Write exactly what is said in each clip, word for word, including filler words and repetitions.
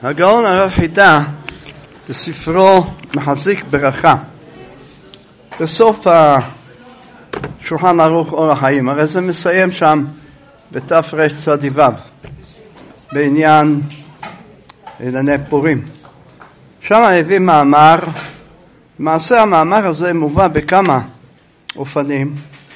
הגאון הרב חידה בספרו מחזיק ברכה בסוף השולחן ערוך אור החיים, הרי זה מסיים שם בתר"ש צ"ו בעניין ענייני פורים. שם הביא מאמר, למעשה המאמר הזה מובא בכמה אופנים.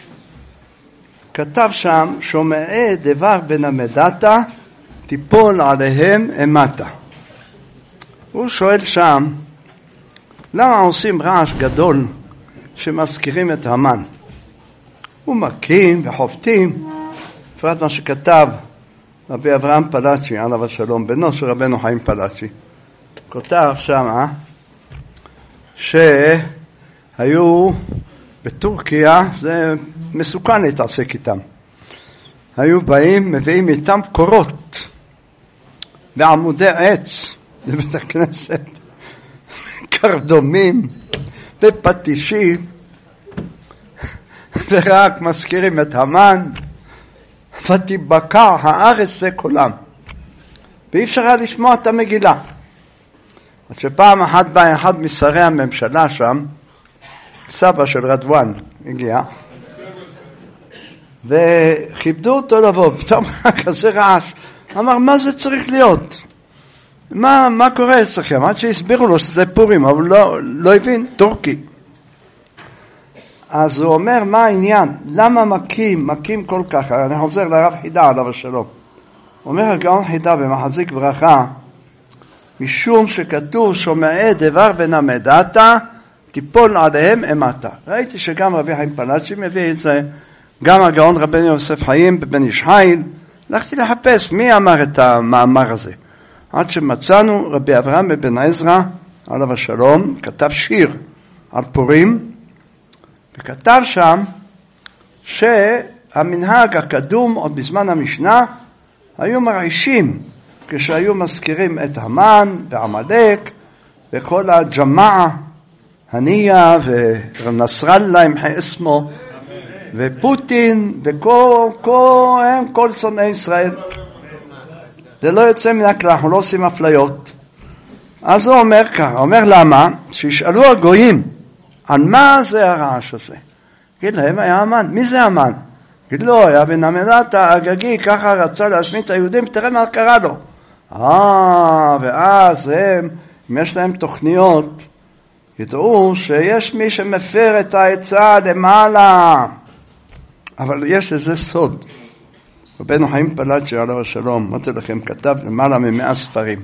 כתב שם שומעי דבר בן המדתה תיפול עליהם אמתה. הוא שואל שם למה עושים רעש גדול שמזכירים את המן. הוא מקים וחופטים, בפרט מה שכתב רבי אברהם פלאצ'י עליו השלום, בנו של רבנו חיים פלאצ'י, כותב שם אה? שהיו בטורקיה, זה מסוכן להתעסק איתם, היו באים מביאים איתם קורות בעמודי עץ לבית הכנסת, קרדומים ופטישים, ורק מזכירים את המן, ותיבקע הארץ זה כולם, ואי אפשר היה לשמוע את המגילה. אז שפעם אחת בא אחד משרי הממשלה שם, סבא של רדואן הגיע, וכיבדו אותו לבוא, פתאום כזה רעש, אמר מה זה צריך להיות? מה, מה קורה אצלכם? עד שהסבירו לו שזה פורים, אבל לא, לא הבין, טורקי. אז הוא אומר מה העניין? למה מכים, מכים כל כך? אני חוזר לרב חידה עליו השלום. אומר הגאון חידה במחזיק ברכה, משום שכתוב שומעי דבר בן המדתה תיפול עליהם אמתה. ראיתי שגם רבי חיים פלאצ'י מביא את זה, גם הגאון רבנו יוסף חיים בבן איש חיל. הלכתי לחפש מי אמר את המאמר הזה, עד שמצאנו רבי אברהם בן עזרא עליו השלום, כתב שיר על פורים, וכתב שם שהמנהג הקדום עוד בזמן המשנה היו מרעישים כשהיו מזכירים את המן ועמלק וכל הג'מעה, הניה ונסראללה עם חסמו ופוטין וכל כל, הם כל שונאי ישראל. זה לא יוצא מן הכלל, אנחנו לא עושים אפליות. אז הוא אומר ככה, אומר למה? שישאלו הגויים על מה זה הרעש הזה.גיד להם היה המן, מי זה המן?גיד לו, היה בן המדתה הגגי, ככה רצה להשמיד את היהודים, תראה מה קרה לו. אה, ואז הם, אם יש להם תוכניות, ידעו שיש מי שמפר את העצה למעלה. אבל יש איזה סוד. רבנו חיים פלאצ'י עליו השלום, אמרתי לכם, כתב למעלה ממאה ספרים.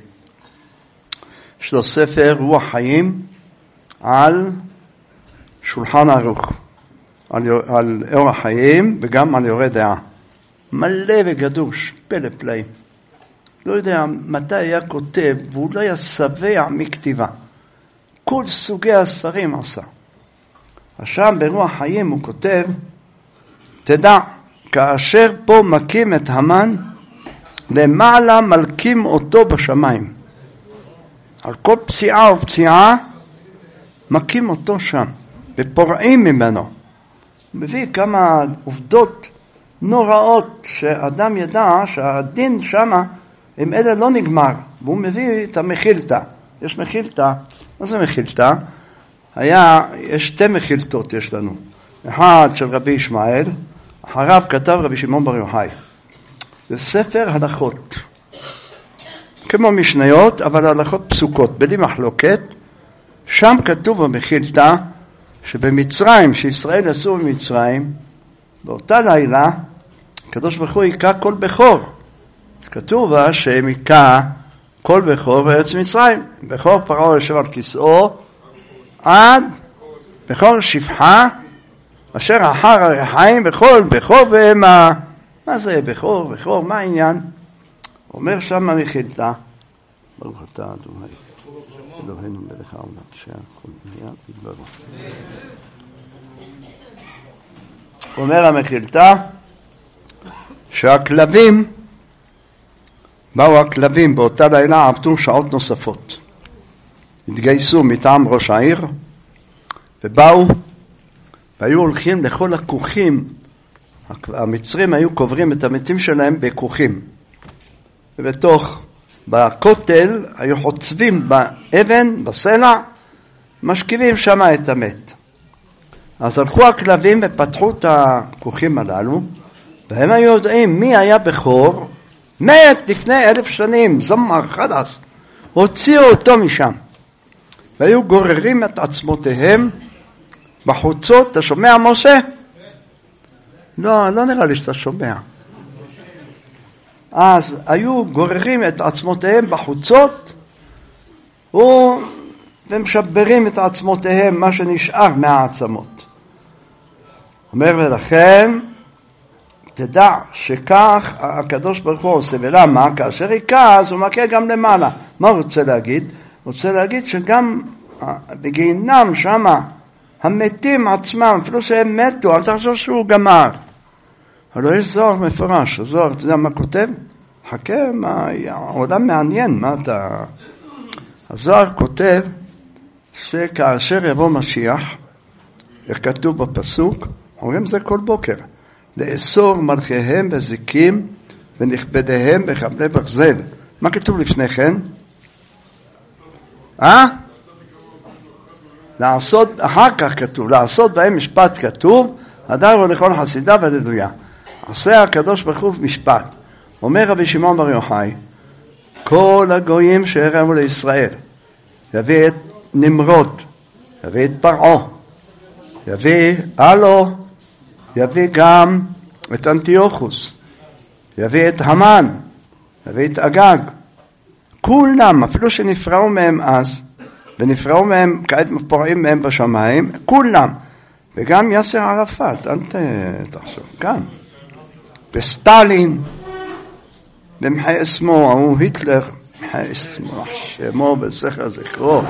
יש לו ספר רוח חיים על שולחן ערוך, על, על אורח חיים וגם על יורה דעה. מלא וגדוש, פלא פלאים. לא יודע מתי היה כותב, והוא לא היה שבע מכתיבה. כל סוגי הספרים עשה. עכשיו ברוח חיים הוא כותב, תדע, כאשר פה מקים את המן, למעלה מלקים אותו בשמיים. על כל פציעה ופציעה, מקים אותו שם, ופורעים ממנו. מביא כמה עובדות נוראות, שאדם ידע שהדין שמה, עם אלה לא נגמר. והוא מביא את המחילתא. יש מחילתא, מה זה מחילתא? היה, יש שתי מחילתות יש לנו. אחד של רבי ישמעאל, אחריו כתב רבי שמעון בר יוחאי. זה ספר הלכות. כמו משניות, אבל הלכות פסוקות, בלי מחלוקת. שם כתוב במחילתא, שבמצרים, שישראל יצאו ממצרים, באותה לילה, הקדוש ברוך הוא יקע כל בכור. כתוב בה שהם יקע כל בכור בארץ מצרים. בכור פרעה יושב על כיסאו, עד בכור שפחה, אשר אחר הרחיים בכל בכור בהמה. מה זה בכור? בכור, מה העניין? אומר שם המחילתא, ברוך אתה אדוני אלוהינו מלך העולם שהכל נהיה בדברו. אומר המחילתא שהכלבים, באו הכלבים באותה לילה, עבדו שעות נוספות, התגייסו מטעם ראש העיר ובאו והיו הולכים לכל הכוכים. המצרים היו קוברים את המתים שלהם בכוכים, ובתוך בכותל היו חוצבים באבן, בסלע, משכיבים שם את המת. אז הלכו הכלבים ופתחו את הכוכים הללו, והם היו יודעים מי היה בכור, מת לפני אלף שנים, זמר חדש, הוציאו אותו משם. והיו גוררים את עצמותיהם בחוצות. אתה שומע משה? לא, לא נראה לי שאתה שומע. אז היו גוררים את עצמותיהם בחוצות ומשברים את עצמותיהם, מה שנשאר מהעצמות. אומר ולכן תדע שכך הקדוש ברוך הוא עושה. ולמה? כאשר יקע אז הוא מכה גם למעלה. מה הוא רוצה להגיד? הוא רוצה להגיד שגם בגיהינום שמה המתים עצמם, אפילו שהם מתו, אל תחשוב שהוא גמר. אבל יש זוהר מפורש. הזוהר, אתה יודע מה כותב? חכה, מה, העולם מעניין, מה אתה... הזוהר כותב שכאשר יבוא משיח, איך כתוב בפסוק, אומרים זה כל בוקר, לאסור מלכיהם וזיקים ונכבדיהם בחבלי ברזל. מה כתוב לפני כן? אה? לעשות, אחר כך כתוב, לעשות בהם משפט כתוב, הדר ולכל חסידה והללויה. עושה הקדוש ברוך הוא משפט. אומר רבי שמעון בר יוחאי, כל הגויים שהרמו לישראל, יביא את נמרוד, יביא את פרעה, יביא אלו, יביא גם את אנטיוכוס, יביא את המן, יביא את אגג. כולם, אפילו שנפרעו מהם אז, ונפרעו מהם, כעת פורעים מהם בשמיים, כולם, וגם יאסר ערפאת, אל תחשוב, גם, וסטלין, במחי אסמו, הוא היטלר, מחי אסמו, שמו בסכר זכרו.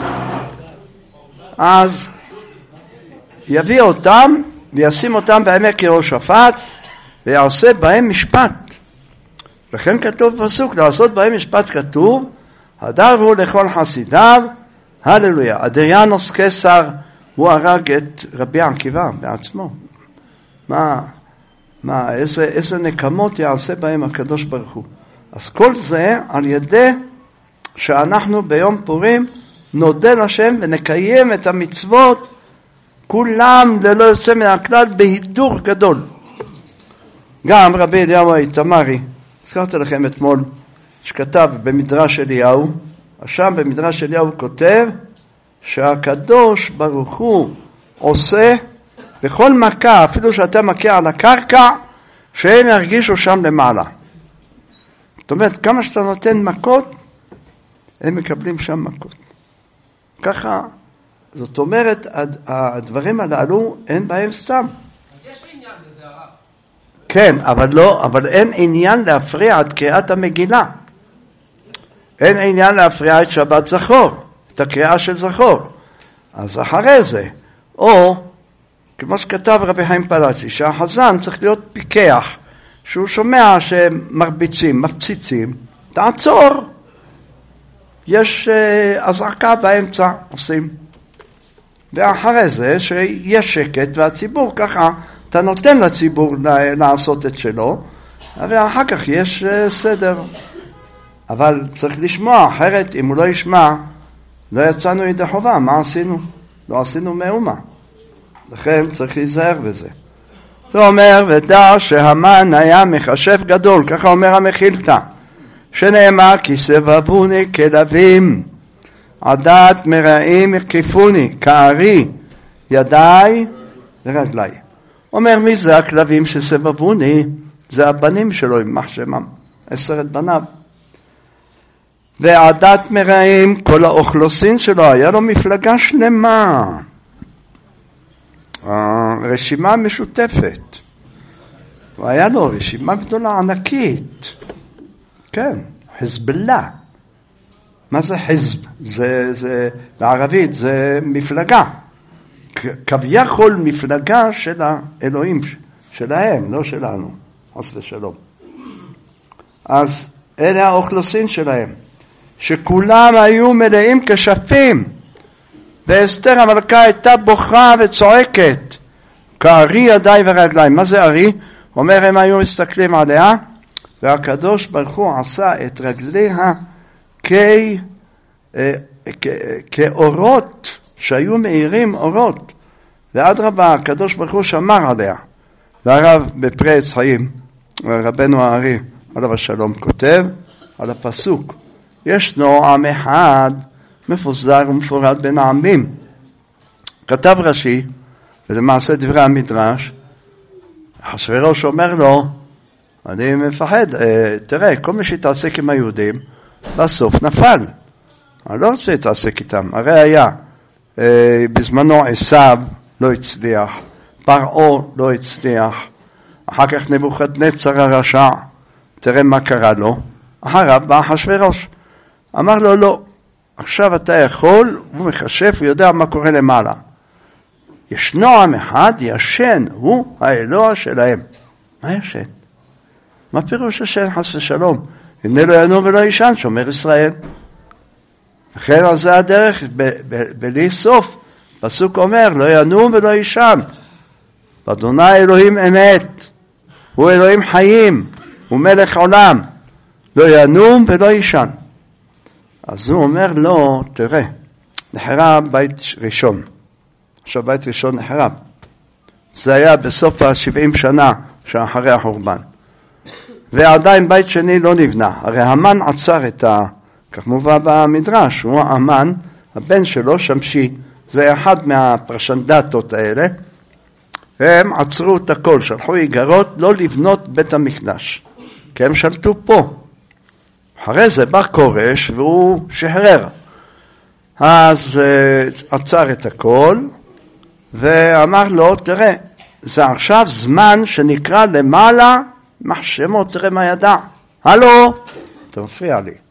אז יביא אותם, וישים אותם בעמק יהושפט, ויעשה בהם משפט. לכן כתוב בפסוק, לעשות בהם משפט כתוב, הדר הוא לכל חסידיו, הללויה. אדריאנוס קיסר, הוא הרג את רבי עקיבא בעצמו. מה, מה, איזה, איזה נקמות יעשה בהם הקדוש ברוך הוא. אז כל זה על ידי שאנחנו ביום פורים נודה לשם ונקיים את המצוות כולם ללא יוצא מן הכלל בהידור גדול. גם רבי אליהו האיתמרי, הזכרתי לכם אתמול, שכתב במדרש אליהו, שם במדרש אליהו הוא כותב שהקדוש ברוך הוא עושה בכל מכה, אפילו שאתה מכה על הקרקע, שהם ירגישו שם למעלה. זאת אומרת, כמה שאתה נותן מכות, הם מקבלים שם מכות. ככה, זאת אומרת, הדברים הללו אין בהם סתם. יש עניין לזה הרב. כן, אבל לא, אבל אין עניין להפריע את קריאת המגילה. אין עניין להפריע את שבת זכור, את הקריאה של זכור. אז אחרי זה, או, כמו שכתב רבי חיים פלצי, שהחזן צריך להיות פיקח, שהוא שומע שמרביצים, מפציצים, תעצור. יש uh, הזרקה באמצע, עושים. ואחרי זה, שיש שקט, והציבור ככה, אתה נותן לציבור לעשות את שלו, ואחר כך יש uh, סדר. אבל צריך לשמוע, אחרת אם הוא לא ישמע, לא יצאנו ידי חובה, מה עשינו? לא עשינו מאומה. לכן צריך להיזהר בזה. הוא אומר, ודע שהמן היה מחשב גדול, ככה אומר המחילתא, שנאמר, כי סבבוני כלבים, עדת מרעים הקיפוני, כארי, ידיי ורגליי. אומר, מי זה הכלבים שסבבוני? זה הבנים שלו עם מחשמם, עשרת בניו. ועדת מרעים, כל האוכלוסין שלו, היה לו מפלגה שלמה. רשימה משותפת. והיה לו רשימה גדולה ענקית. כן, חזבאללה. מה זה חזב? זה, זה, בערבית זה מפלגה. כביכול מפלגה של האלוהים שלהם, לא שלנו. חס ושלום. אז אלה האוכלוסין שלהם. שכולם היו מלאים כשפים. ואסתר המלכה הייתה בוכה וצועקת, כארי ידיי ורגליים. מה זה ארי? אומר, הם היו מסתכלים עליה, והקדוש ברוך הוא עשה את רגליה כ, כ, כאורות שהיו מאירים אורות, ואדרבה הקדוש ברוך הוא שמר עליה. והרב בפרי עץ חיים, רבנו הארי עליו השלום, כותב על הפסוק, ישנו עם אחד מפוזר ומפורד בין העמים. כתב רש"י, ולמעשה דברי המדרש, אחשוורוש אומר לו, אני מפחד, תראה, כל מי שהתעסק עם היהודים, בסוף נפל. אני לא רוצה להתעסק איתם. הרי היה, בזמנו עשיו לא הצליח, פרעה לא הצליח, אחר כך נבוכדנצר הרשע, תראה מה קרה לו, אחריו בא אחשוורוש. אמר לו, לא, עכשיו אתה יכול, הוא מחשב, הוא יודע מה קורה למעלה. ישנו עם אחד, ישן, הוא האלוה שלהם. מה ישן? מה פירוש ישן חס ושלום? הנה לא ינום ולא ישן, שומר ישראל. לכן על זה הדרך, בלי סוף. פסוק אומר, לא ינום ולא ישן. אדוני אלוהים אמת, הוא אלוהים חיים, הוא מלך עולם. לא ינום ולא ישן. אז הוא אומר לו, תראה, נחרב בית ראשון. עכשיו בית ראשון נחרב. זה היה בסוף ה-שבעים שנה שאחרי החורבן. ועדיין בית שני לא נבנה. הרי המן עצר את ה... כך מובא במדרש, הוא המן, הבן שלו שמשי, זה אחד מהפרשנדתות האלה, והם עצרו את הכל, שלחו איגרות לא לבנות בית המקדש, כי הם שלטו פה. אחרי זה בא קורש והוא שחרר. אז uh, עצר את הכל, ואמר לו, תראה, זה עכשיו זמן שנקרא למעלה, מחשמו, תראה מה ידע. הלו, אתה מפריע לי.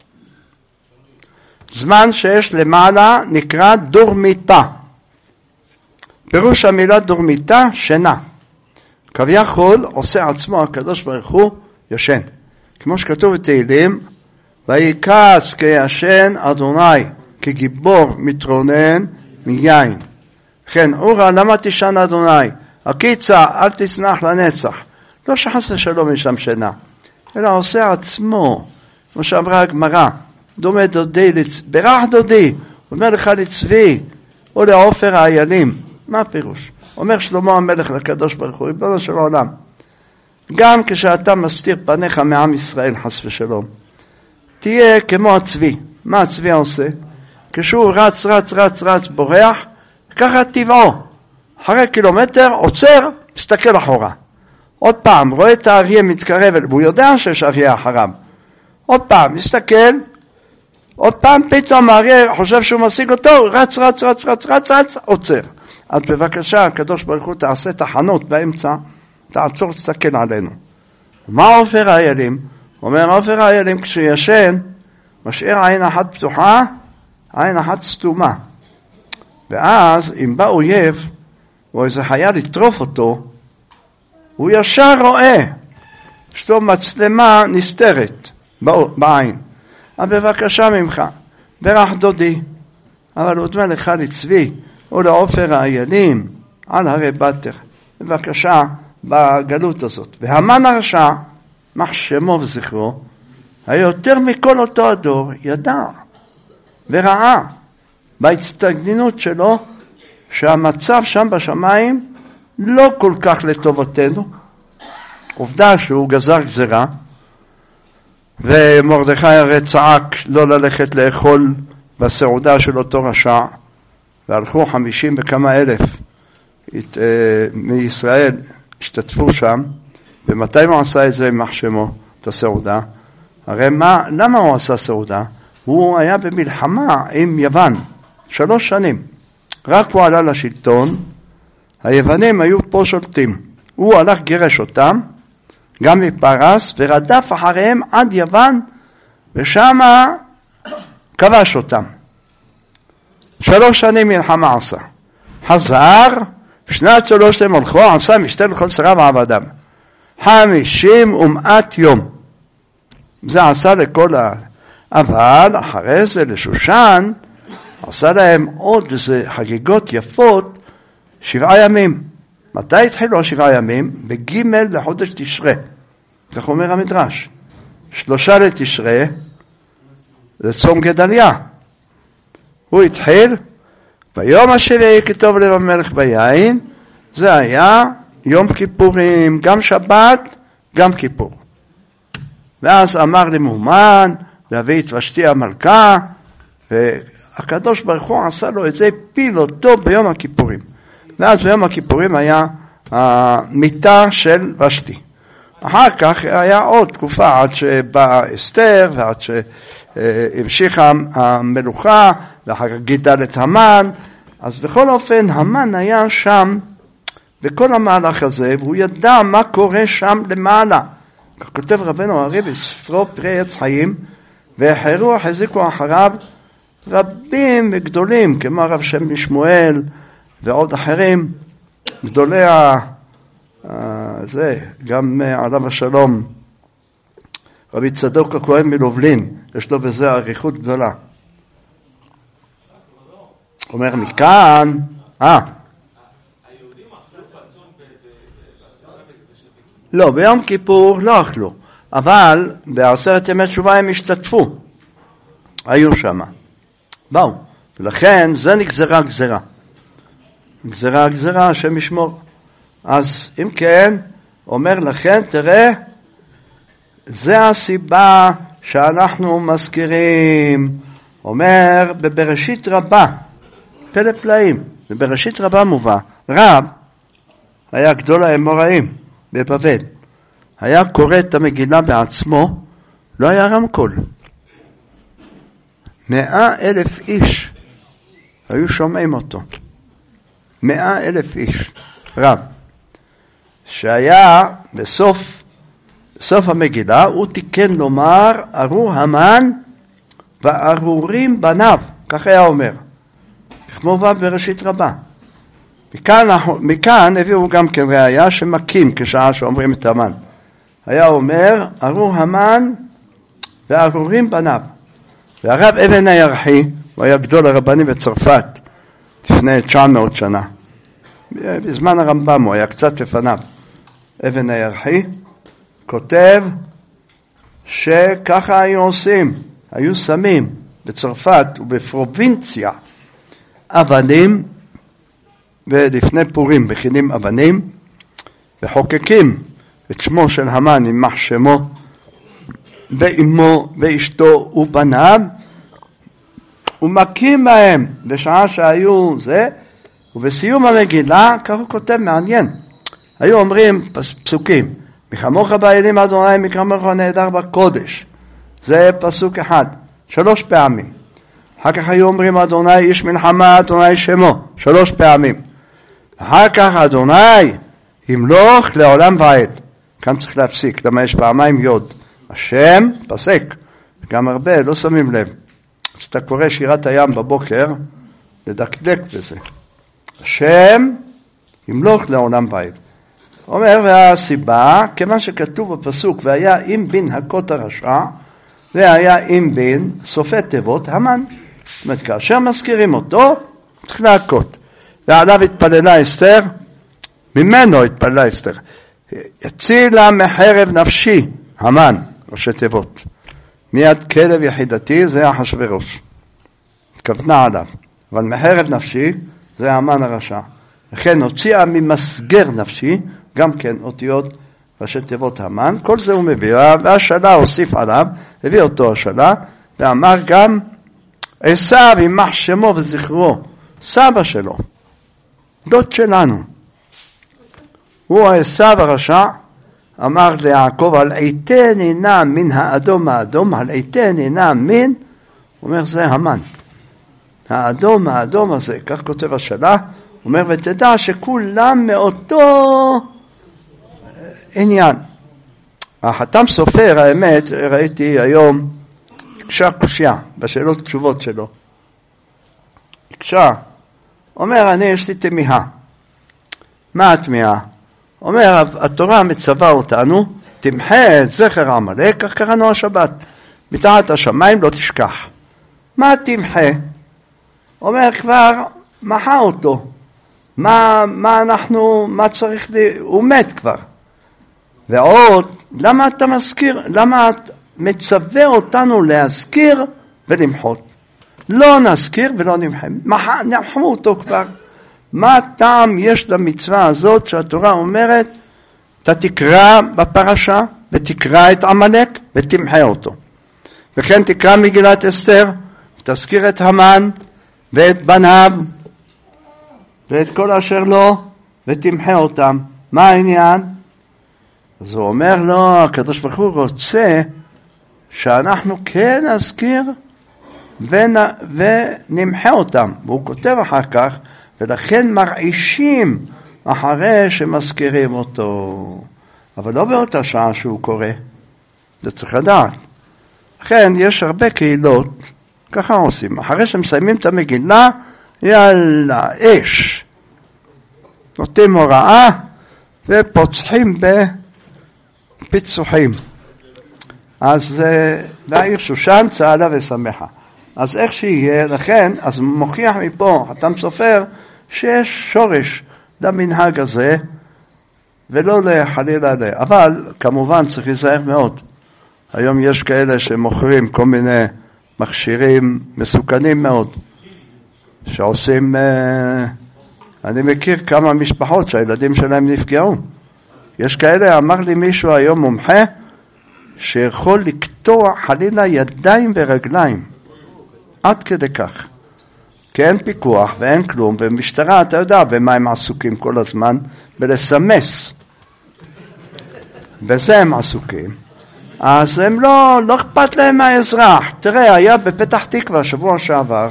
זמן שיש למעלה נקרא דורמיתה. פירוש המילה דורמיתה, שינה. כביכול עושה עצמו הקדוש ברוך הוא ישן. כמו שכתוב בתהילים, ויקץ כישן אדוני, כגיבור מתרונן מיין. כן, אורה, למה תשן אדוני? הקיצה, אל תצנח לנצח. לא שחס ושלום יש שם שינה, אלא עושה עצמו, כמו שאמרה הגמרא, דומה דודי, לצ... ברח דודי, אומר לך לצבי, או לעופר האיילים. מה הפירוש? אומר שלמה המלך לקדוש ברוך הוא, ריבונו של עולם, גם כשאתה מסתיר פניך מעם ישראל חס ושלום, תהיה כמו הצבי. מה הצבי עושה? כשהוא רץ, רץ, רץ, רץ, בורח, ככה טבעו. אחרי קילומטר עוצר, מסתכל אחורה. עוד פעם, רואה את האריה מתקרב, והוא יודע שיש אריה אחריו. עוד פעם, מסתכל, עוד פעם פתאום האריה חושב שהוא משיג אותו, רץ, רץ, רץ, רץ, רץ, רץ, עוצר. אז בבקשה, הקדוש ברוך הוא תעשה תחנות באמצע, תעצור, תסתכל עלינו. מה עופר האיילים? אומר עופר האיילים, כשישן, משאיר עין אחת פתוחה, עין אחת סתומה. ואז, אם בא אויב, או איזה חיה לטרוף אותו, הוא ישר רואה, יש לו מצלמה נסתרת בעין. אבל בבקשה ממך, ברח דודי, אבל הוא דמה לך לצבי, או לעופר האיילים, על הרי בתר. בבקשה, בגלות הזאת. והמן הרשע, מחשמו וזכרו, היה יותר מכל אותו הדור, ידע וראה בהצטגנינות שלו, שהמצב שם בשמיים לא כל כך לטובתנו. עובדה שהוא גזר גזרה, ומרדכי הרי צעק לא ללכת לאכול בסעודה של אותו רשע, והלכו חמישים וכמה אלף את, uh, מישראל, השתתפו שם. ומתי הוא עשה את זה עם מחשמו, את הסעודה? הרי מה, למה הוא עשה סעודה? הוא היה במלחמה עם יוון, שלוש שנים. רק הוא עלה לשלטון, היוונים היו פה שולטים. הוא הלך גירש אותם, גם מפרס, ורדף אחריהם עד יוון, ושם כבש אותם. שלוש שנים מלחמה עשה. חזר, בשנת שלוש הם הולכו, עשה משתה לכל שריו ועבדיו. חמישים ומעט יום. זה עשה לכל ה... אבל אחרי זה לשושן, עשה להם עוד איזה חגיגות יפות, שבעה ימים. מתי התחילו השבעה ימים? בגימל לחודש תשרה. כך אומר המדרש. שלושה לתשרה, זה צום גדליה. הוא התחיל, ביום השביעי כתוב לב המלך ביין, זה היה יום כיפורים, גם שבת, גם כיפור. ואז אמר למומן, להביא את ושתי המלכה, והקדוש ברוך הוא עשה לו את זה, פיל אותו ביום הכיפורים. ואז ביום הכיפורים היה המיטה של ושתי. אחר כך היה עוד תקופה עד שבאה אסתר, ועד שהמשיכה המלוכה, ואחר כך גידל את המן. אז בכל אופן, המן היה שם בכל המהלך הזה, והוא ידע מה קורה שם למעלה. כותב רבנו הרי בספרו פרי עץ חיים, והחרו החזיקו אחריו רבים וגדולים, כמו הרב שם משמואל ועוד אחרים, גדולי ה... זה, גם עליו השלום, רבי צדוק הכהן מלובלין, יש לו בזה עריכות גדולה. אומר מכאן, אה, לא, ביום כיפור לא אכלו, אבל בעשרת ימי תשובה הם השתתפו, היו שם, באו, ולכן זה נגזרה גזרה, גזרה גזרה, השם ישמור. אז אם כן, אומר לכן, תראה, זה הסיבה שאנחנו מזכירים, אומר בבראשית רבה, פלא פלאים, בבראשית רבה מובא, רב היה גדול האמוראים בבבל, היה קורא את המגילה בעצמו, לא היה רמקול. מאה אלף איש היו שומעים אותו, מאה אלף איש, רב. שהיה בסוף, בסוף המגילה, הוא תיקן לומר, ארור המן וארורים בניו, כך היה אומר. כמו בא בראשית רבה. מכאן, מכאן הביאו גם כן ראיה שמקים כשעה שאומרים את המן. היה אומר, ארור המן וארורים בניו. והרב אבן הירחי, הוא היה גדול הרבנים בצרפת, לפני תשע מאות שנה. בזמן הרמב"ם הוא היה קצת לפניו. אבן הירחי כותב שככה היו עושים, היו שמים בצרפת ובפרובינציה אבנים, ולפני פורים מכינים אבנים וחוקקים את שמו של המן יימח שמו ואמו ואשתו ובניו ומכים בהם בשעה שהיו זה, ובסיום המגילה כך הוא כותב מעניין, היו אומרים פסוקים, מחמוך באלים אדוני מקרמך נהדר בקודש, זה פסוק אחד, שלוש פעמים. אחר כך היו אומרים אדוני איש מלחמה אדוני שמו, שלוש פעמים. אחר כך אדוני ימלוך לעולם ועד, כאן צריך להפסיק, למה יש פעמיים יוד, השם פסק, גם הרבה לא שמים לב, כשאתה קורא שירת הים בבוקר, לדקדק בזה, השם ימלוך לעולם ועד. אומר, והסיבה, כמה שכתוב בפסוק, והיה אם בין הכות הרשע, והיה אם בין סופי תיבות המן. זאת אומרת, כאשר מזכירים אותו, צריך להכות. ועליו התפללה אסתר, ממנו התפללה אסתר. יצילה מחרב נפשי, המן, ראשי תיבות. מיד כלב יחידתי, זה אחשוורוש. התכוונה עליו. אבל מחרב נפשי, זה המן הרשע. לכן הוציאה ממסגר נפשי, גם כן אותיות ראשי תיבות המן, כל זה הוא מביא, והשאלה הוסיף עליו, הביא אותו השאלה, ואמר גם, עשיו יימח שמו וזכרו, סבא שלו, דוד שלנו, הוא עשיו הרשע, אמר ליעקב, על עיתני נא מן האדום האדום, על עיתני נא מן, הוא אומר זה המן, האדום האדום הזה, כך כותב השאלה, הוא אומר ותדע שכולם מאותו עניין. החתם סופר, האמת, ראיתי היום, הקשה קושיה, בשאלות תשובות שלו. הקשה, אומר, אני יש לי תמיהה. מה התמיהה? אומר, התורה מצווה אותנו, תמחה את זכר עמלק, כך קראנו השבת. מתחת השמיים לא תשכח. מה תמחה? אומר, כבר מחה אותו. מה, מה אנחנו, מה צריך, לי, הוא מת כבר. ועוד, למה אתה מזכיר, למה את מצווה אותנו להזכיר ולמחות. לא נזכיר ולא נמחה. נחמו אותו כבר. מה טעם יש למצווה הזאת שהתורה אומרת, אתה תקרא בפרשה ותקרא את עמלק ותמחה אותו. וכן תקרא מגילת אסתר, תזכיר את המן ואת בניו ואת כל אשר לו ותמחה אותם. מה העניין? אז הוא אומר לו, הקדוש ברוך הוא רוצה שאנחנו כן נזכיר ונ... ונמחה אותם. והוא כותב אחר כך, ולכן מרעישים אחרי שמזכירים אותו. אבל לא באותה שעה שהוא קורא. זה צריך לדעת. לכן יש הרבה קהילות, ככה עושים. אחרי שמסיימים את המגילה, יאללה, אש. נותנים הוראה ופוצחים בפיצוחים. אז בעיר שושן צהלה ושמחה. אז איך שיהיה, לכן, אז מוכיח מפה, חתם סופר, שיש שורש למנהג הזה, ולא לחלילה לה. אבל כמובן צריך להיזהר מאוד. היום יש כאלה שמוכרים כל מיני מכשירים מסוכנים מאוד, שעושים, אני מכיר כמה משפחות שהילדים שלהם נפגעו. יש כאלה, אמר לי מישהו היום מומחה, שיכול לקטוע חלילה ידיים ורגליים, עד כדי כך. כי אין פיקוח ואין כלום, ומשטרה, אתה יודע, במה הם עסוקים כל הזמן? בלסמס. בזה הם עסוקים. אז הם לא, לא אכפת להם מהאזרח. תראה, היה בפתח תקווה שבוע שעבר,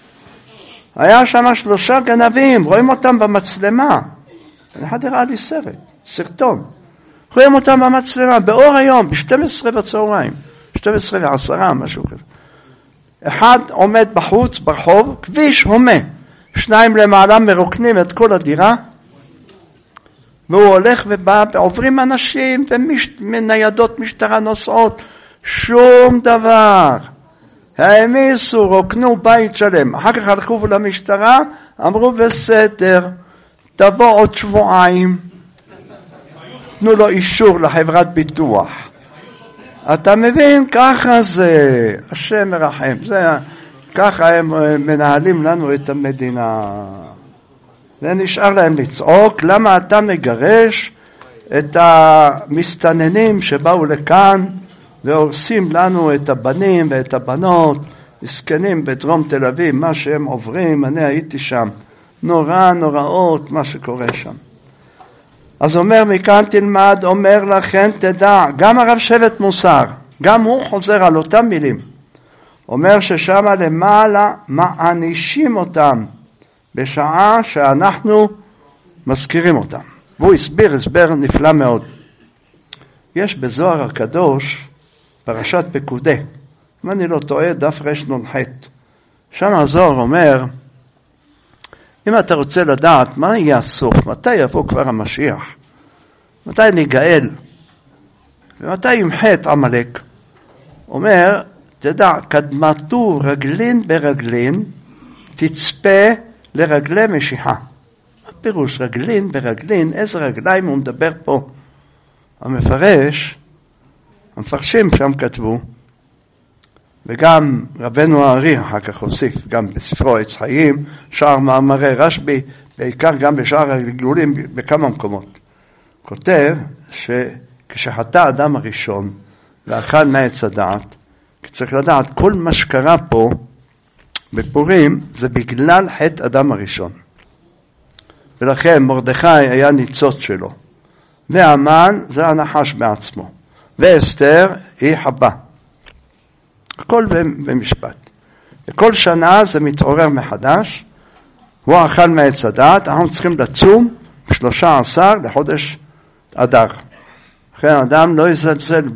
היה שם שלושה גנבים, רואים אותם במצלמה. אחד הראה לי סרט, סרטון. רואים אותם במצלמה, באור היום, ב-שתים עשרה בצהריים, שתים עשרה ועשרה, משהו כזה. אחד עומד בחוץ, ברחוב, כביש הומה. שניים למעלה מרוקנים את כל הדירה, והוא הולך ובא, עוברים אנשים, וניידות משטרה נוסעות, שום דבר. העמיסו, רוקנו בית שלם. אחר כך הלכו למשטרה, אמרו בסדר, תבוא עוד שבועיים. תנו לו אישור לחברת ביטוח. אתה מבין? ככה זה, השם מרחם. זה, ככה הם מנהלים לנו את המדינה. ונשאר להם לצעוק, למה אתה מגרש את המסתננים שבאו לכאן והורסים לנו את הבנים ואת הבנות, מסכנים בדרום תל אביב, מה שהם עוברים, אני הייתי שם, נורא נוראות מה שקורה שם. אז אומר מכאן תלמד, אומר לכן תדע, גם הרב שבט מוסר, גם הוא חוזר על אותם מילים, אומר ששם למעלה מענישים אותם, בשעה שאנחנו מזכירים אותם. והוא הסביר, הסבר נפלא מאוד. יש בזוהר הקדוש, פרשת פקודה, אם אני לא טועה, דף רש נון חט. שם הזוהר אומר, אם אתה רוצה לדעת מה יהיה הסוף, מתי יבוא כבר המשיח, מתי ניגאל, ומתי ימחה את עמלק, אומר, תדע, קדמתו רגלין ברגלין, תצפה לרגלי משיחה. הפירוש רגלין ברגלין, איזה רגליים הוא מדבר פה? המפרש, המפרשים שם כתבו, וגם רבנו הארי אחר כך הוסיף, גם בספרו עץ חיים, שער מאמרי רשב"י, בעיקר גם בשער הגלגולים בכמה מקומות. כותב שכשחטא אדם הראשון ואכל מעץ הדעת, צריך לדעת כל מה שקרה פה בפורים זה בגלל חטא אדם הראשון. ולכן מרדכי היה ניצוץ שלו, והמן זה הנחש בעצמו, ואסתר היא חבה. הכל במשפט. וכל שנה זה מתעורר מחדש, הוא אכל מעץ הדעת, אנחנו צריכים לצום שלושה עשר לחודש אדר. לכן אדם לא יזלזל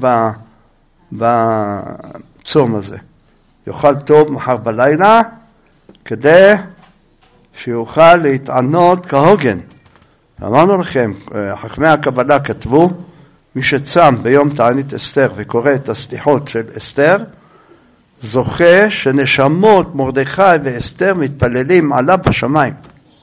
בצום הזה. יאכל טוב מחר בלילה, כדי שיוכל להתענות כהוגן. אמרנו לכם, חכמי הקבלה כתבו, מי שצם ביום תענית אסתר וקורא את הסליחות של אסתר, זוכה שנשמות מרדכי ואסתר מתפללים עליו בשמיים.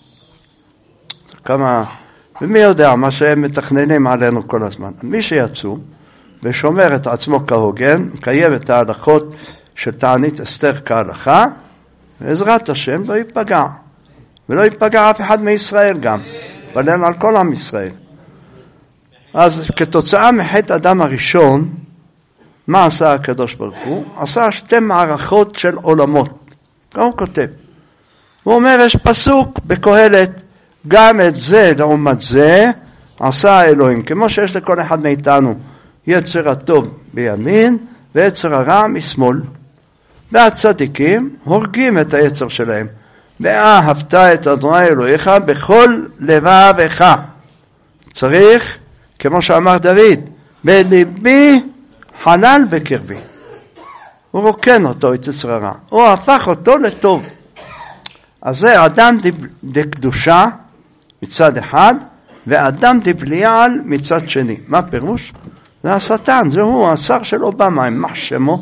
כמה, ומי יודע מה שהם מתכננים עלינו כל הזמן. מי שיצום ושומר את עצמו כהוגן, מקיים את ההלכות שתענית אסתר כהלכה, ועזרת השם לא ייפגע. ולא ייפגע אף אחד מישראל גם. פלל על כל עם ישראל. אז כתוצאה מחטא אדם הראשון, מה עשה הקדוש ברוך הוא? עשה שתי מערכות של עולמות. כך הוא כותב. הוא אומר, יש פסוק בקהלת, גם את זה לעומת זה עשה האלוהים. כמו שיש לכל אחד מאיתנו יצר הטוב בימין ויצר הרע משמאל. והצדיקים הורגים את היצר שלהם. ואהבת את אדוני אלוהיך בכל לבבך. צריך, כמו שאמר דוד, בליבי חלל בקרבי. הוא רוקן אותו את יצר הרע. הוא הפך אותו לטוב. אז זה אדם דקדושה מצד אחד, ואדם דבליעל מצד שני. מה פירוש? זה השטן, זה הוא, השר של אובמה, עם מה שמו.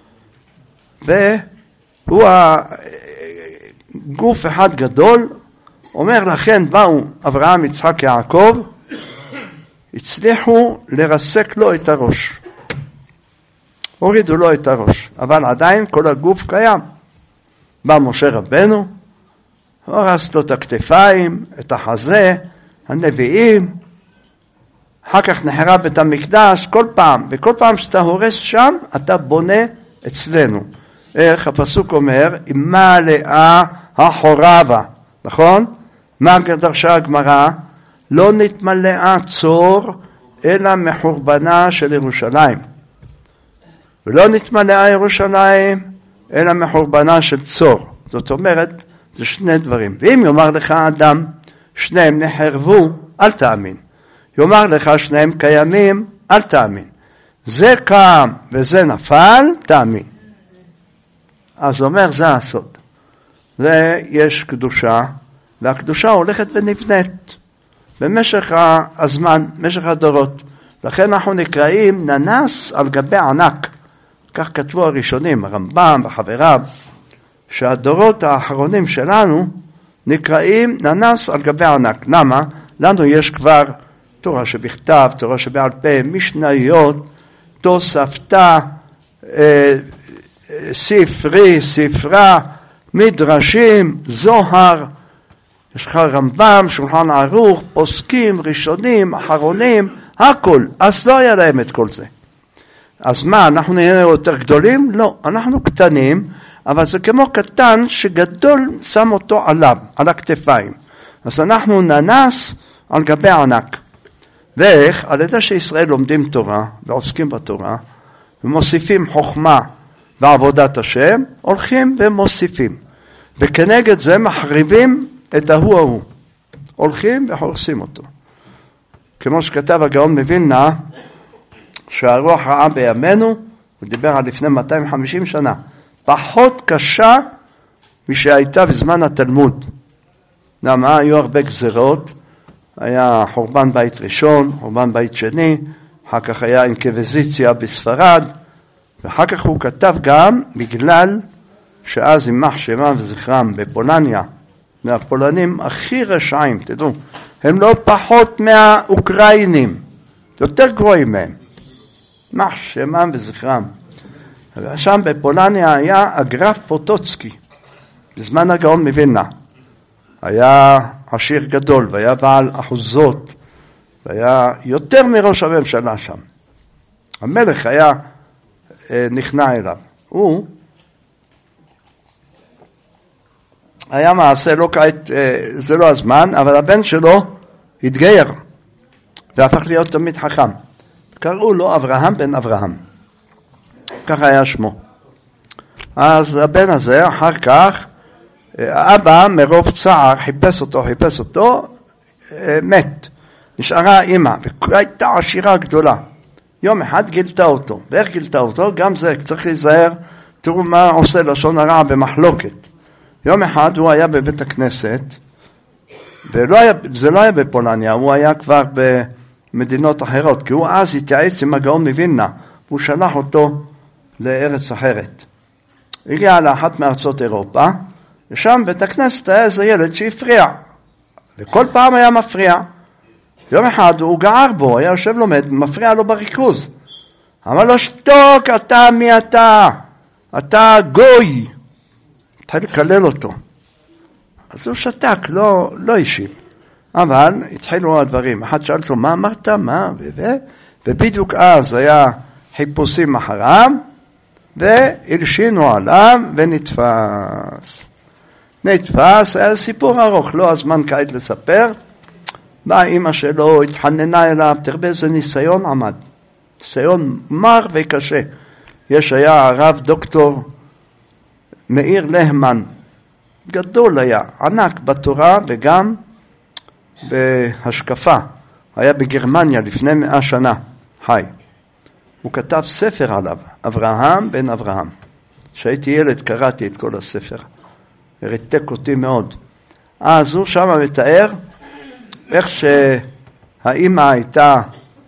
והוא גוף אחד גדול, אומר לכן באו אברהם, יצחק, יעקב, הצליחו לרסק לו את הראש. הורידו לו את הראש, אבל עדיין כל הגוף קיים. בא משה רבנו, הורס לו את הכתפיים, את החזה, הנביאים, אחר כך נחרב בית המקדש, כל פעם, וכל פעם שאתה הורס שם, אתה בונה אצלנו. איך הפסוק אומר, מה לאה החורבה, נכון? מה דרשה הגמרא? לא נתמלאה צור, אלא מחורבנה של ירושלים. ולא נתמלאה ירושלים, אלא מחורבנה של צור. זאת אומרת, זה שני דברים. ואם יאמר לך אדם, שניהם נחרבו, אל תאמין. יאמר לך שניהם קיימים, אל תאמין. זה קם וזה נפל, תאמין. אז הוא אומר, זה הסוד. זה יש קדושה, והקדושה הולכת ונבנית במשך הזמן, במשך הדורות. לכן אנחנו נקראים ננס על גבי ענק. כך כתבו הראשונים, הרמב"ם וחבריו, שהדורות האחרונים שלנו נקראים ננס על גבי ענק. למה? לנו יש כבר תורה שבכתב, תורה שבעל פה, משניות, תוספתא, אה, ספרי, ספרה, מדרשים, זוהר, יש לך רמב"ם, שולחן ערוך, פוסקים, ראשונים, אחרונים, הכל. אז לא היה להם את כל זה. אז מה, אנחנו נהיה יותר גדולים? לא, אנחנו קטנים, אבל זה כמו קטן שגדול שם אותו עליו, על הכתפיים. אז אנחנו ננס על גבי ענק. ואיך? על ידי שישראל לומדים תורה, ועוסקים בתורה, ומוסיפים חוכמה בעבודת השם, הולכים ומוסיפים. וכנגד זה מחריבים את ההוא ההוא. הולכים וחורסים אותו. כמו שכתב הגאון מווילנה, שהרוח רעה בימינו, הוא דיבר על לפני מאתיים וחמישים שנה, פחות קשה משהייתה בזמן התלמוד. למה? היו הרבה גזרות, היה חורבן בית ראשון, חורבן בית שני, אחר כך היה אינקוויזיציה בספרד, ואחר כך הוא כתב גם בגלל שאז יימח שמם וזכרם בפולניה, מהפולנים הכי רשעים, תדעו, הם לא פחות מהאוקראינים, יותר גרועים מהם, יימח שמם וזכרם. שם בפולניה היה הגרף פוטוצקי, בזמן הגאון מווילנה, היה עשיר גדול, והיה בעל אחוזות, והיה יותר מראש הממשלה שם. המלך היה נכנע אליו. הוא היה מעשה, לא כעת, זה לא הזמן, אבל הבן שלו התגייר, והפך להיות תמיד חכם. קראו לו אברהם בן אברהם. ככה היה שמו. אז הבן הזה, אחר כך, האבא מרוב צער חיפש אותו, חיפש אותו, מת. נשארה אמא, והייתה עשירה גדולה. יום אחד גילתה אותו. ואיך גילתה אותו? גם זה, צריך להיזהר, תראו מה עושה לשון הרע במחלוקת. יום אחד הוא היה בבית הכנסת, וזה לא היה בפולניה, הוא היה כבר במדינות אחרות, כי הוא אז התייעץ עם הגאון מווילנה, הוא שלח אותו לארץ אחרת. הגיע לאחת מארצות אירופה, ושם בית הכנסת היה איזה ילד שהפריע, וכל פעם היה מפריע. יום אחד הוא גער בו, היה יושב לומד, מפריע לו בריכוז. אמר לו, שתוק, אתה מי אתה? אתה גוי. התחיל לקלל אותו. אז הוא שתק, לא, לא אישים. אבל התחילו הדברים. אחד שאל אותו, מה אמרת? מה? ו... ובדיוק אז היה חיפושים אחריו, והלשינו עליו ונתפס. נתפס, היה סיפור ארוך, לא הזמן כעת לספר. באה אמא שלו, התחננה אליו, תראה באיזה ניסיון עמד. ניסיון מר וקשה. יש היה הרב דוקטור מאיר להמן, גדול היה, ענק בתורה וגם בהשקפה. היה בגרמניה לפני מאה שנה, חי. הוא כתב ספר עליו, אברהם בן אברהם. כשהייתי ילד קראתי את כל הספר. הרתק אותי מאוד. אז הוא שם מתאר איך שהאימא הייתה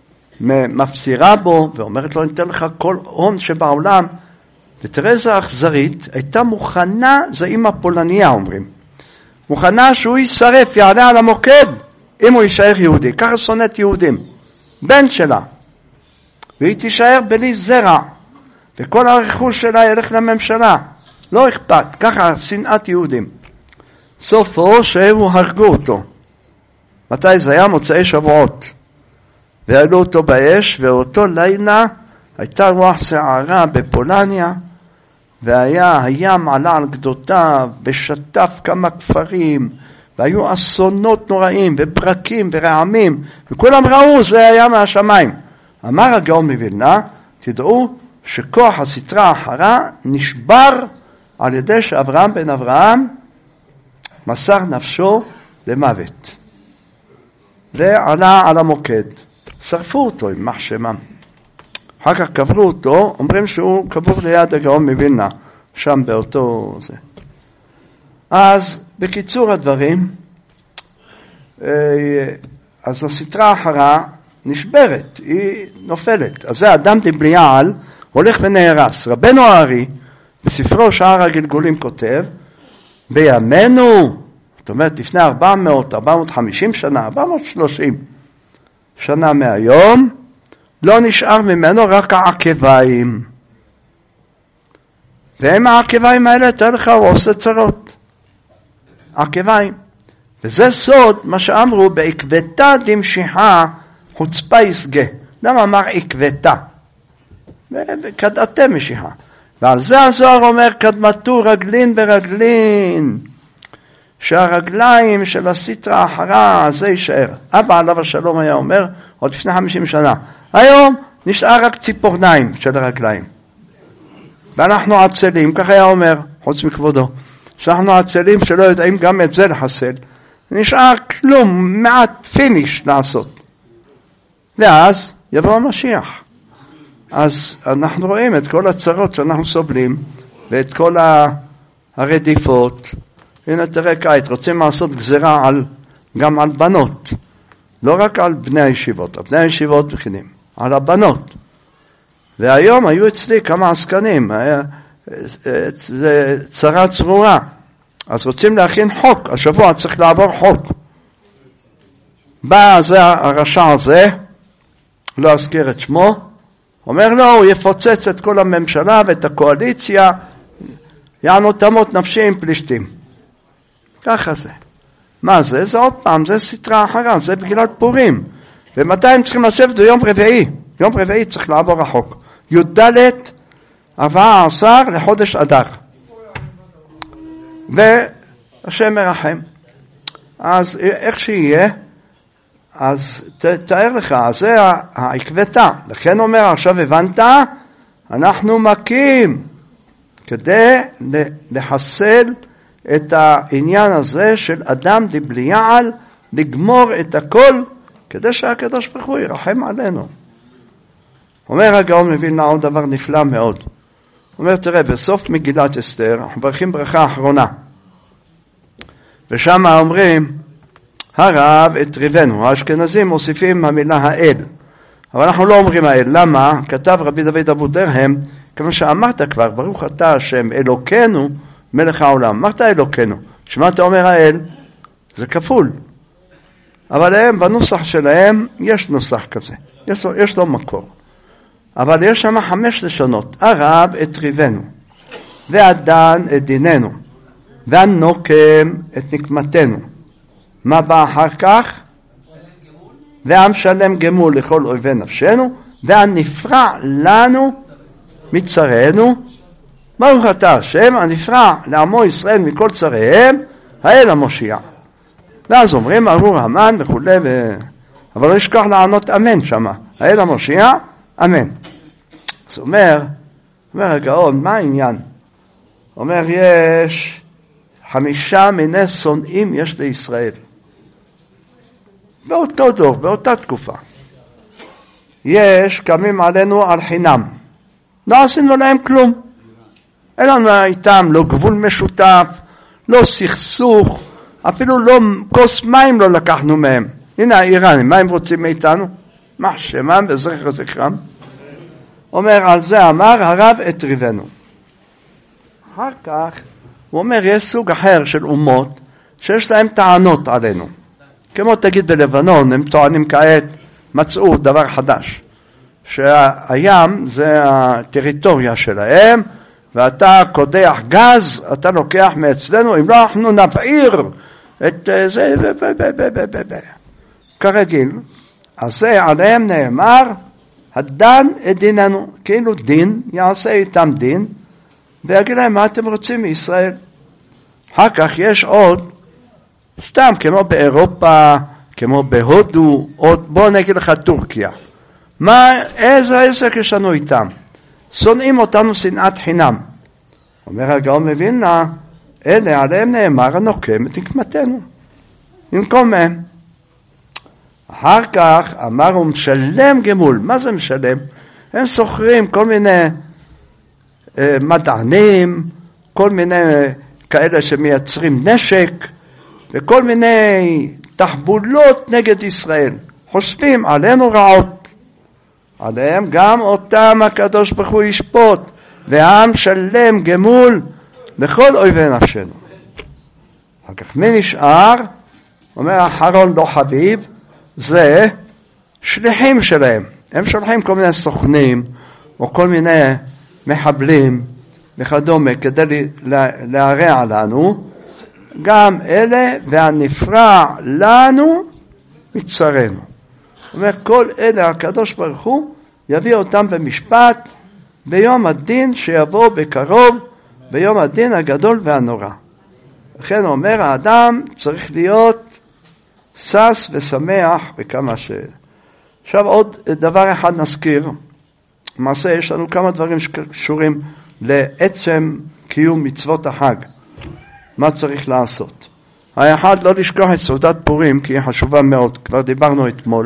מפסירה בו ואומרת לו, ניתן לך כל הון שבעולם. ותראה איזה אכזרית, הייתה מוכנה, זה אימא פולניה אומרים, מוכנה שהוא יישרף, יעלה על המוקד, אם הוא יישאר יהודי. ככה שונאת יהודים. בן שלה. והיא תישאר בלי זרע. וכל הרכוש שלה ילך לממשלה. לא אכפת. ככה שנאת יהודים. סופו שהוא הרגו אותו. מתי זה היה? מוצאי שבועות. והעלו אותו באש, ואותו לילה הייתה רוח שערה בפולניה, והיה הים עלה על גדותיו, ושטף כמה כפרים, והיו אסונות נוראים, וברקים ורעמים, וכולם ראו, זה היה מהשמיים. אמר הגאון מווילנה, תדעו שכוח הסטרה האחרה נשבר על ידי שאברהם בן אברהם מסר נפשו למוות. ועלה על המוקד. שרפו אותו עם מחשמם. אחר כך קברו אותו, אומרים שהוא קבור ליד הגאון מווילנה, שם באותו זה. אז בקיצור הדברים, אז הסטרה האחרה נשברת, היא נופלת. אז זה אדם דבליעל הולך ונהרס. רבנו הארי, בספרו שער הגלגולים כותב, בימינו, זאת אומרת לפני ארבע מאות, ארבע מאות וחמישים שנה, ארבע מאות ושלושים שנה מהיום, לא נשאר ממנו רק העקביים. והם העקביים האלה, תראה לך, הוא עושה צרות. עקביים. וזה סוד מה שאמרו, בעקבתה דמשיחה חוצפה יסגה. למה אמר עקבתה? וקדעתה משיחה. ועל זה הזוהר אומר, קדמתו רגלין ברגלין. שהרגליים של הסטרה האחרה, זה יישאר. אבא עליו השלום היה אומר, עוד לפני חמישים שנה. היום נשאר רק ציפורניים של הרגליים. ואנחנו עצלים, כך היה אומר, חוץ מכבודו. שאנחנו עצלים שלא יודעים גם את זה לחסל. נשאר כלום, מעט פיניש לעשות. ואז יבוא המשיח. אז אנחנו רואים את כל הצרות שאנחנו סובלים, ואת כל הרדיפות. הנה תראה כעת, רוצים לעשות גזרה על, גם על בנות. לא רק על בני הישיבות, על בני הישיבות וכנים, על הבנות. והיום היו אצלי כמה עסקנים, זה צרה צרורה. אז רוצים להכין חוק, השבוע צריך לעבור חוק. בא זה הרשע הזה, לא אזכיר את שמו, אומר לו, הוא יפוצץ את כל הממשלה ואת הקואליציה, יענו תמות נפשי עם פלישתים. ככה זה. מה זה? זה עוד פעם, זה סטרה אחרה, זה בגלל פורים. ומתי הם צריכים לשבת? יום רביעי. יום רביעי צריך לעבור החוק. י"ד ארבע עשרה לחודש אדר. והשם מרחם. אז איך שיהיה, אז ת, תאר לך, זה העקבתה. לכן אומר, עכשיו הבנת, אנחנו מכים כדי לחסל את העניין הזה של אדם דבליעל, לגמור את הכל, כדי שהקדוש ברוך הוא ירחם עלינו. אומר הגאון מווילנה עוד דבר נפלא מאוד. אומר, תראה, בסוף מגילת אסתר, אנחנו ברכים ברכה אחרונה. ושם אומרים, הרב את ריבנו, האשכנזים מוסיפים המילה האל. אבל אנחנו לא אומרים האל. למה? כתב רבי דוד אבו דרהם, כמו שאמרת כבר, ברוך אתה השם אלוקנו, מלך העולם. אמרת אלוקנו. שמה אתה אומר האל? זה כפול. אבל הם, בנוסח שלהם, יש נוסח כזה. יש לו, יש לו מקור. אבל יש שם חמש לשונות. הרב את ריבנו. והדן את דיננו, והנוקם את נקמתנו. מה בא אחר כך? ועם שלם גמול לכל אויבי נפשנו, והנפרע לנו מצרינו. ברוך אתה השם הנפרע לעמו ישראל מכל צריהם, האל המושיע. ואז אומרים ארור המן וכו' ו... אבל לא ישכח לענות אמן שמה, האל המושיע, אמן. אז אומר, אומר הגאון, מה העניין? אומר, יש חמישה מיני שונאים יש לישראל. באותו דור, באותה תקופה. יש קמים עלינו על חינם. לא עשינו להם כלום. אין לנו איתם לא גבול משותף, לא סכסוך, אפילו לא כוס מים לא לקחנו מהם. הנה האיראנים, מה הם רוצים מאיתנו? מה שמם וזכר זכרם? אומר, על זה אמר הרב את ריבנו. אחר כך הוא אומר, יש סוג אחר של אומות שיש להם טענות עלינו. כמו תגיד בלבנון, הם טוענים כעת, מצאו דבר חדש, שהים זה הטריטוריה שלהם, ואתה קודח גז, אתה לוקח מאצלנו, אם לא אנחנו נבעיר את זה, כרגיל. אז זה עליהם נאמר, הדן את דיננו, כאילו דין, יעשה איתם דין, ויגיד להם מה אתם רוצים מישראל. אחר כך יש עוד, סתם כמו באירופה, כמו בהודו, או בוא נגיד לך טורקיה. מה, איזה עסק יש לנו איתם? שונאים אותנו שנאת חינם. אומר הגאון מווילנה, אלה עליהם נאמר הנוקם את נקמתנו. במקום מהם. אחר כך אמר הוא משלם גמול. מה זה משלם? הם סוחרים כל מיני אה, מדענים, כל מיני כאלה שמייצרים נשק, וכל מיני תחבולות נגד ישראל. חושבים עלינו רעות. עליהם גם אותם הקדוש ברוך הוא ישפוט, והעם שלם גמול לכל אויבי נפשנו. אחר כך מי נשאר? אומר האחרון לא חביב, זה שליחים שלהם. הם שולחים כל מיני סוכנים, או כל מיני מחבלים, וכדומה, כדי להרע לנו, גם אלה, והנפרע לנו מצרינו. אומר, כל אלה הקדוש ברוך הוא יביא אותם במשפט ביום הדין שיבוא בקרוב, ביום הדין הגדול והנורא. לכן אומר, האדם צריך להיות שש ושמח בכמה ש... עכשיו עוד דבר אחד נזכיר. למעשה יש לנו כמה דברים שקשורים לעצם קיום מצוות החג. מה צריך לעשות? האחד, לא לשכוח את סעודת פורים, כי היא חשובה מאוד. כבר דיברנו אתמול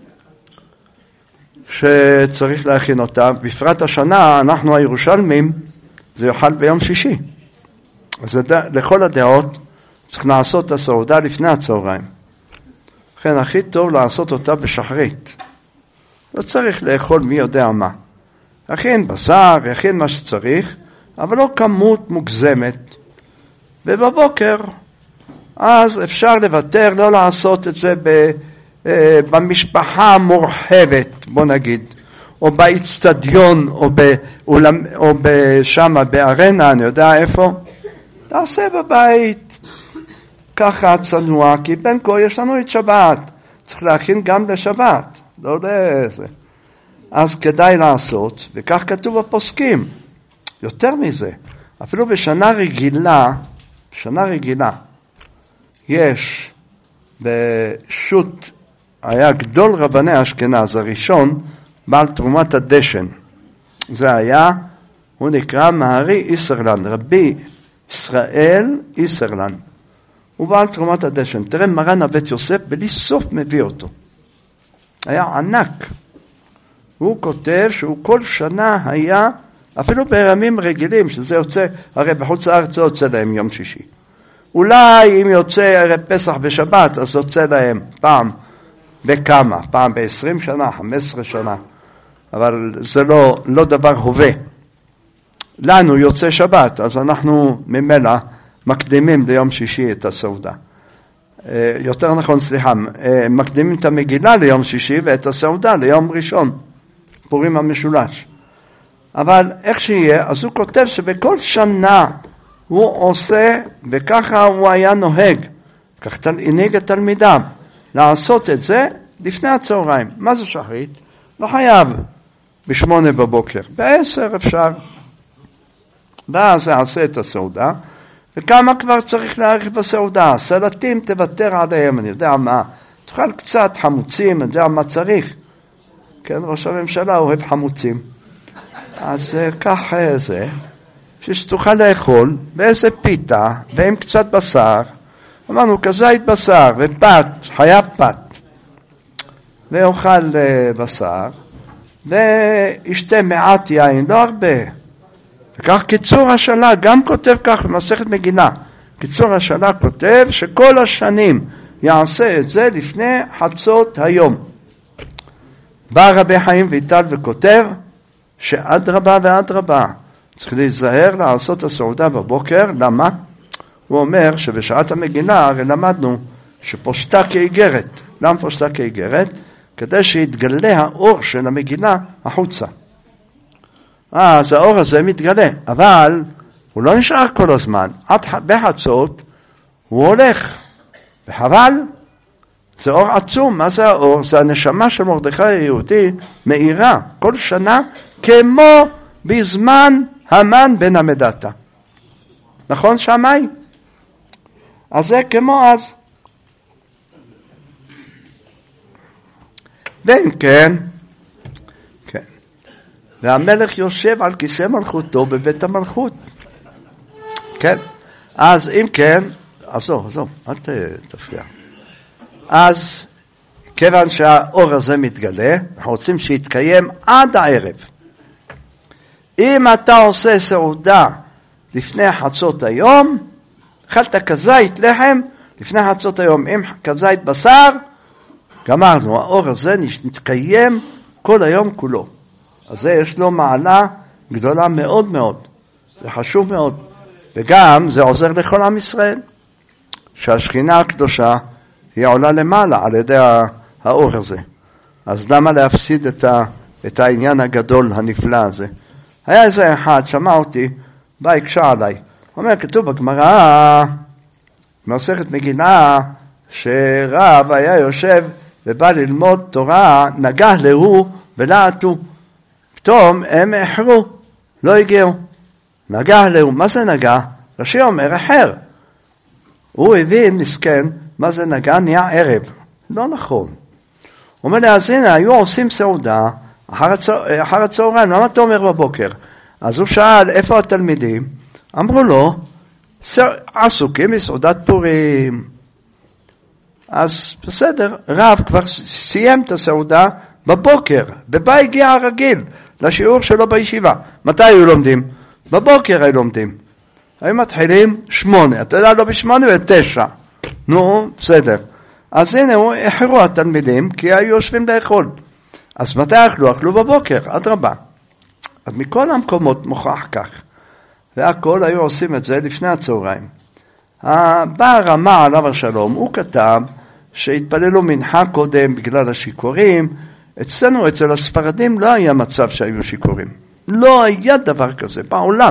שצריך להכין אותה. בפרט השנה, אנחנו הירושלמים, זה יאכל ביום שישי. אז לכל הדעות צריך לעשות את הסעודה לפני הצהריים. לכן הכי טוב לעשות אותה בשחרית. לא צריך לאכול מי יודע מה. יכין בשר, יכין מה שצריך, אבל לא כמות מוגזמת. ובבוקר, אז אפשר לוותר, לא לעשות את זה ב, במשפחה המורחבת, בוא נגיד, או באצטדיון, או, באולם, או בשמה, בארנה, אני יודע איפה. תעשה בבית, ככה צנוע, כי בין כה יש לנו את שבת. צריך להכין גם לשבת, לא יודע זה. אז כדאי לעשות, וכך כתוב בפוסקים. יותר מזה, אפילו בשנה רגילה, בשנה רגילה, יש בשו"ת, היה גדול רבני אשכנז, הראשון, בעל תרומת הדשן. זה היה, הוא נקרא מהרי איסרלנד, רבי ישראל איסרלנד. הוא בעל תרומת הדשן. תראה מרן הבית יוסף, בלי סוף מביא אותו. היה ענק. הוא כותב שהוא כל שנה היה, אפילו בימים רגילים, שזה יוצא, הרי בחוץ לארץ זה יוצא להם יום שישי. אולי אם יוצא ערב פסח בשבת, אז יוצא להם פעם בכמה, פעם ב-עשרים שנה, חמש עשרה שנה. אבל זה לא, לא דבר הווה. לנו יוצא שבת, אז אנחנו ממילא מקדימים ליום שישי את הסעודה. יותר נכון, סליחה, מקדימים את המגילה ליום שישי ואת הסעודה ליום ראשון, פורים המשולש. אבל איך שיהיה, אז הוא כותב שבכל שנה הוא עושה, וככה הוא היה נוהג, כך הנהיג את תלמידיו, לעשות את זה לפני הצהריים. מה זה שחרית? לא חייב בשמונה בבוקר, בעשר אפשר. ואז יעשה את הסעודה, וכמה כבר צריך להאריך בסעודה? סלטים תוותר עליהם, אני יודע מה, תאכל קצת חמוצים, אני יודע מה צריך. כן, ראש הממשלה אוהב חמוצים. אז כך זה, שתוכל לאכול באיזה פיתה, ועם קצת בשר, אמרנו כזית בשר, ופת, חייב פת, ואוכל בשר, וישתה מעט יין, לא הרבה. וכך קיצור השאלה גם כותב כך במסכת מגילה. קיצור השאלה כותב שכל השנים יעשה את זה לפני חצות היום. בא רבי חיים ויטל וכותב שעד רבה ועד רבה צריך להיזהר לעשות הסעודה בבוקר. למה? הוא אומר שבשעת המגילה הרי למדנו שפושטה כאיגרת. למה פושטה כאיגרת? כדי שיתגלה האור של המגילה החוצה. אז האור הזה מתגלה, אבל הוא לא נשאר כל הזמן. עד בחצות הוא הולך, וחבל, זה אור עצום. מה זה האור? זה הנשמה של מרדכי היהודי מאירה כל שנה כמו בזמן המן בן המדתה. נכון שמאי? אז זה כמו אז. ואם כן, כן. והמלך יושב על כיסא מלכותו בבית המלכות. כן. אז אם כן, עזוב, עזוב, אל תפריע. אז כיוון שהאור הזה מתגלה, אנחנו רוצים שיתקיים עד הערב. אם אתה עושה סעודה לפני חצות היום, אכלת כזית לחם לפני חצות היום עם כזית בשר, גמרנו, האור הזה נתקיים כל היום כולו. אז זה יש לו מעלה גדולה מאוד מאוד. זה חשוב מאוד. וגם זה עוזר לכל עם ישראל. שהשכינה הקדושה היא עולה למעלה על ידי האור הזה. אז למה להפסיד את, ה, את העניין הגדול הנפלא הזה? היה איזה אחד, שמע אותי, בא הקשה עליי. הוא אומר, כתוב בגמרא, במסכת מגילה, שרב היה יושב ובא ללמוד תורה, נגע להוא ולעתו. פתאום הם החרו, לא הגיעו. נגע להוא, מה זה נגע? רש"י אומר, אחר. הוא הבין, מסכן, מה זה נגע? נהיה ערב. לא נכון. הוא אומר לי, אז הנה, היו עושים סעודה אחר, הצה, אחר הצהריים, למה אתה אומר בבוקר? אז הוא שאל, איפה התלמידים? אמרו לו, עסוקים בסעודת פורים. אז בסדר, רב כבר סיים את הסעודה בבוקר, ובא הגיע הרגיל לשיעור שלו בישיבה. מתי היו לומדים? בבוקר היו לומדים. היו מתחילים שמונה, אתה יודע, לא בשמונה ותשע. נו, בסדר. אז הנה, החרו התלמידים, כי היו יושבים לאכול. אז מתי אכלו? אכלו בבוקר, עד רבה. אז מכל המקומות מוכח כך. והכל היו עושים את זה לפני הצהריים. בא הרמה עליו השלום, הוא כתב שהתפללו מנחה קודם בגלל השיקורים. אצלנו, אצל הספרדים, לא היה מצב שהיו שיקורים. לא היה דבר כזה בעולם.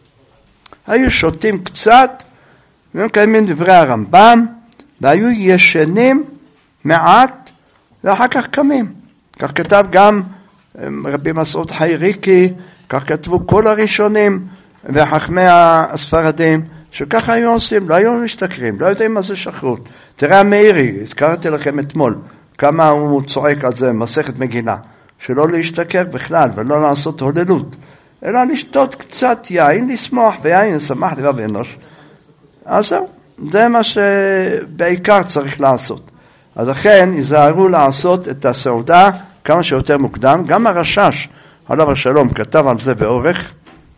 היו שותים קצת, ומקיימים דברי הרמב"ם, והיו ישנים מעט, ואחר כך קמים. כך כתב גם רבי מסעוד חייריקי, כך כתבו כל הראשונים, וחכמי הספרדים, שככה היו עושים, לא היו משתכרים, לא יודעים מה זה שחרות. תראה המאירי, הזכרתי לכם אתמול, כמה הוא צועק על זה, מסכת מגילה, שלא להשתכר בכלל, ולא לעשות הוללות, אלא לשתות קצת יין, לשמוח, ויין לשמח לרב אנוש. אז זהו, זה מה שבעיקר צריך לעשות. אז לכן, יזהרו לעשות את הסעודה כמה שיותר מוקדם. גם הרשש, עליו השלום, כתב על זה באורך,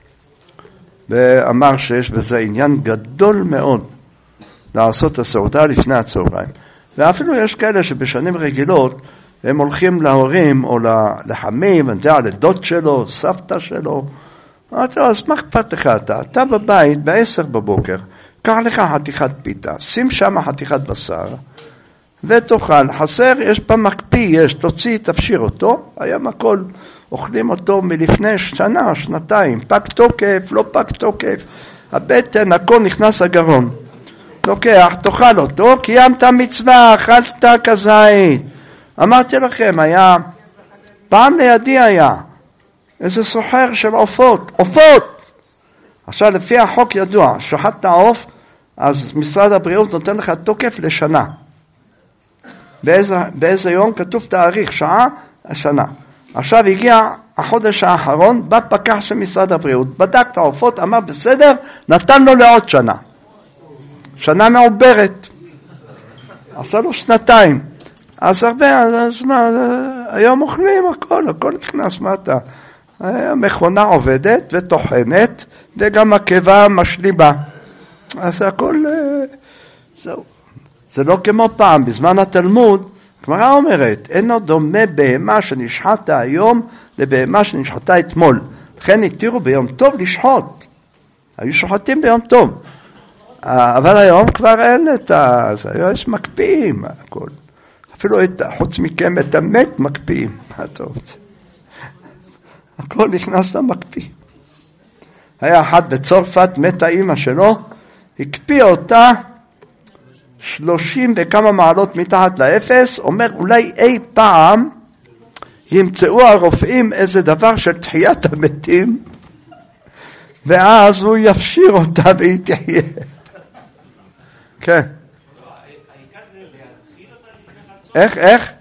ואמר שיש בזה עניין גדול מאוד לעשות את הסעודה לפני הצהריים. ואפילו יש כאלה שבשנים רגילות הם הולכים להורים או לחמים, אני יודע, לדוד שלו, סבתא שלו. אז מה אכפת לך אתה? אתה בבית בעשר בבוקר, קח לך חתיכת פיתה, שים שם חתיכת בשר, ותאכל. חסר, יש במקפיא, יש, תוציא, תפשיר אותו, היה הכל אוכלים אותו מלפני שנה, שנתיים, פג תוקף, לא פג תוקף, הבטן, הכל נכנס הגרון. לוקח, תאכל אותו, קיימת מצווה, אכלת כזית. אמרתי לכם, היה, פעם לידי היה, איזה סוחר של עופות, עופות! עכשיו לפי החוק ידוע, שוחטת עוף, אז משרד הבריאות נותן לך תוקף לשנה. באיזה, באיזה יום כתוב תאריך, שעה, השנה. עכשיו הגיע החודש האחרון, בא פקח של משרד הבריאות, בדק את העופות, אמר בסדר, נתן לו לעוד שנה. שנה מעוברת. עשה לו שנתיים. אז הרבה, אז מה, היום אוכלים הכל, הכל נכנס, מה אתה? המכונה עובדת וטוחנת, וגם הקיבה משלימה. אז הכל, זהו. זה לא כמו פעם, בזמן התלמוד, גמרא אומרת, אינו דומה בהמה שנשחטת היום לבהמה שנשחטה אתמול. לכן התירו ביום טוב לשחוט. היו שוחטים ביום טוב. אבל היום כבר אין את ה... היום יש מקפיאים הכל. אפילו את, חוץ מכם את המת מקפיאים. מה אתה רוצה? הכל נכנס למקפיא. היה אחד בצרפת, מתה אמא שלו, הקפיא אותה שלושים וכמה מעלות מתחת לאפס, אומר אולי אי פעם ימצאו הרופאים איזה דבר של תחיית המתים, ואז הוא יפשיר אותה והיא תחיה. כן. איך, איך?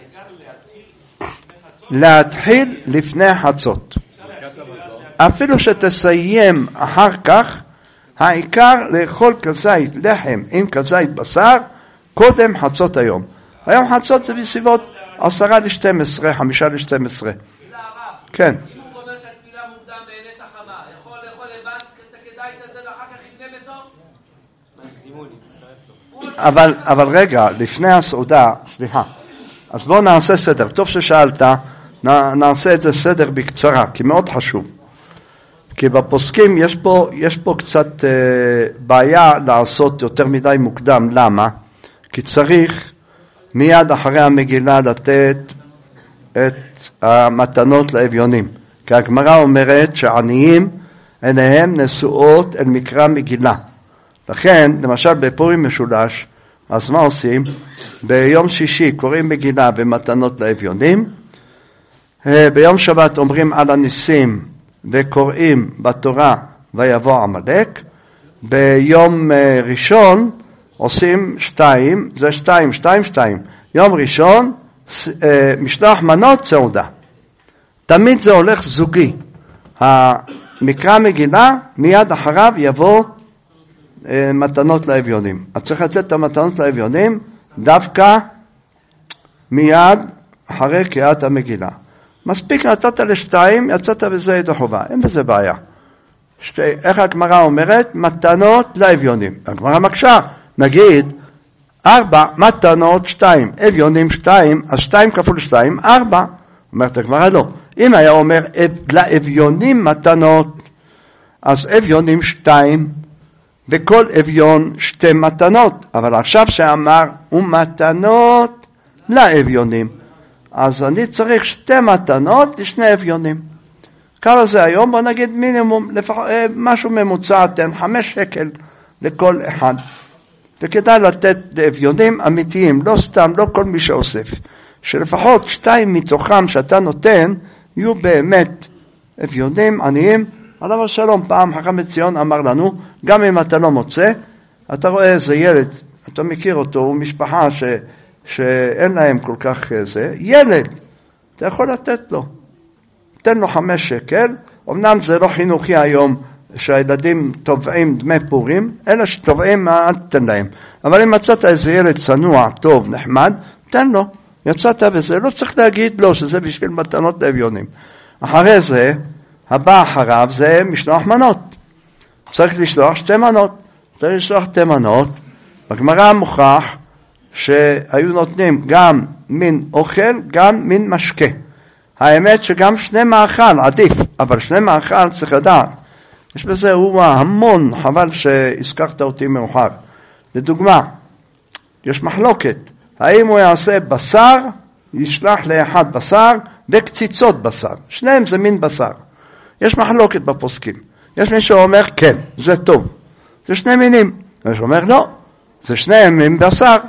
להתחיל לפני חצות. אפילו שתסיים אחר כך, העיקר לאכול כזית לחם עם כזית בשר קודם חצות היום. היום חצות זה בסביבות עשרה לשתים עשרה, חמישה לשתים עשרה. כן. אם הוא גומר את התפילה מוקדם בנץ החמה, יכול לאכול לבד את הכזית הזה ואחר כך יבנה ביתו? אבל, אבל רגע, לפני הסעודה, סליחה, אז בואו נעשה סדר. טוב ששאלת, נעשה את זה סדר בקצרה, כי מאוד חשוב. כי בפוסקים יש פה, יש פה קצת אה, בעיה לעשות יותר מדי מוקדם. למה? כי צריך מיד אחרי המגילה לתת את המתנות לאביונים. כי הגמרא אומרת שעניים עיניהם נשואות אל מקרא מגילה. לכן, למשל בפורים משולש, אז מה עושים? ביום שישי קוראים מגילה ומתנות לאביונים. אה, ביום שבת אומרים על הניסים, וקוראים בתורה ויבוא עמלק. ביום ראשון עושים שתיים, זה שתיים, שתיים, שתיים. יום ראשון משלוח מנות סעודה. תמיד זה הולך זוגי. המקרא מגילה מיד אחריו יבוא מתנות לאביונים. אז צריך לצאת את המתנות לאביונים דווקא מיד אחרי קריאת המגילה. מספיק נתת לשתיים, יצאת בזה ידי חובה, אין בזה בעיה. שתי, איך הגמרא אומרת? מתנות לאביונים. הגמרא מקשה, נגיד, ארבע מתנות שתיים, אביונים שתיים, אז שתיים כפול שתיים, ארבע. אומרת הגמרא לא. אם היה אומר לאביונים מתנות, אז אביונים שתיים, וכל אביון שתי מתנות. אבל עכשיו שאמר, ומתנות לאביונים. אז אני צריך שתי מתנות לשני אביונים. כמה זה היום? בוא נגיד מינימום, לפח, משהו ממוצע, תן חמש שקל לכל אחד. וכדאי לתת לאביונים אמיתיים, לא סתם, לא כל מי שאוסף. שלפחות שתיים מתוכם שאתה נותן, יהיו באמת אביונים עניים. עליו השלום, פעם חכם מציון אמר לנו, גם אם אתה לא מוצא, אתה רואה איזה ילד, אתה מכיר אותו, הוא משפחה ש... שאין להם כל כך זה, ילד, אתה יכול לתת לו. תן לו חמש שקל, אמנם זה לא חינוכי היום שהילדים תובעים דמי פורים, אלא שתובעים מה תן להם. אבל אם מצאת איזה ילד צנוע, טוב, נחמד, תן לו. יצאת בזה, לא צריך להגיד לו שזה בשביל מתנות לאביונים. אחרי זה, הבא אחריו זה משלוח מנות. צריך לשלוח שתי מנות. צריך לשלוח שתי מנות. בגמרא מוכח שהיו נותנים גם מין אוכל, גם מין משקה. האמת שגם שני מאכל עדיף, אבל שני מאכל צריך לדעת. יש בזה הוא המון, חבל שהזכרת אותי מאוחר. לדוגמה, יש מחלוקת. האם הוא יעשה בשר, ישלח לאחד בשר, וקציצות בשר. שניהם זה מין בשר. יש מחלוקת בפוסקים. יש מי שאומר, כן, זה טוב. זה שני מינים. ויש אומר, לא, זה שניהם מין בשר.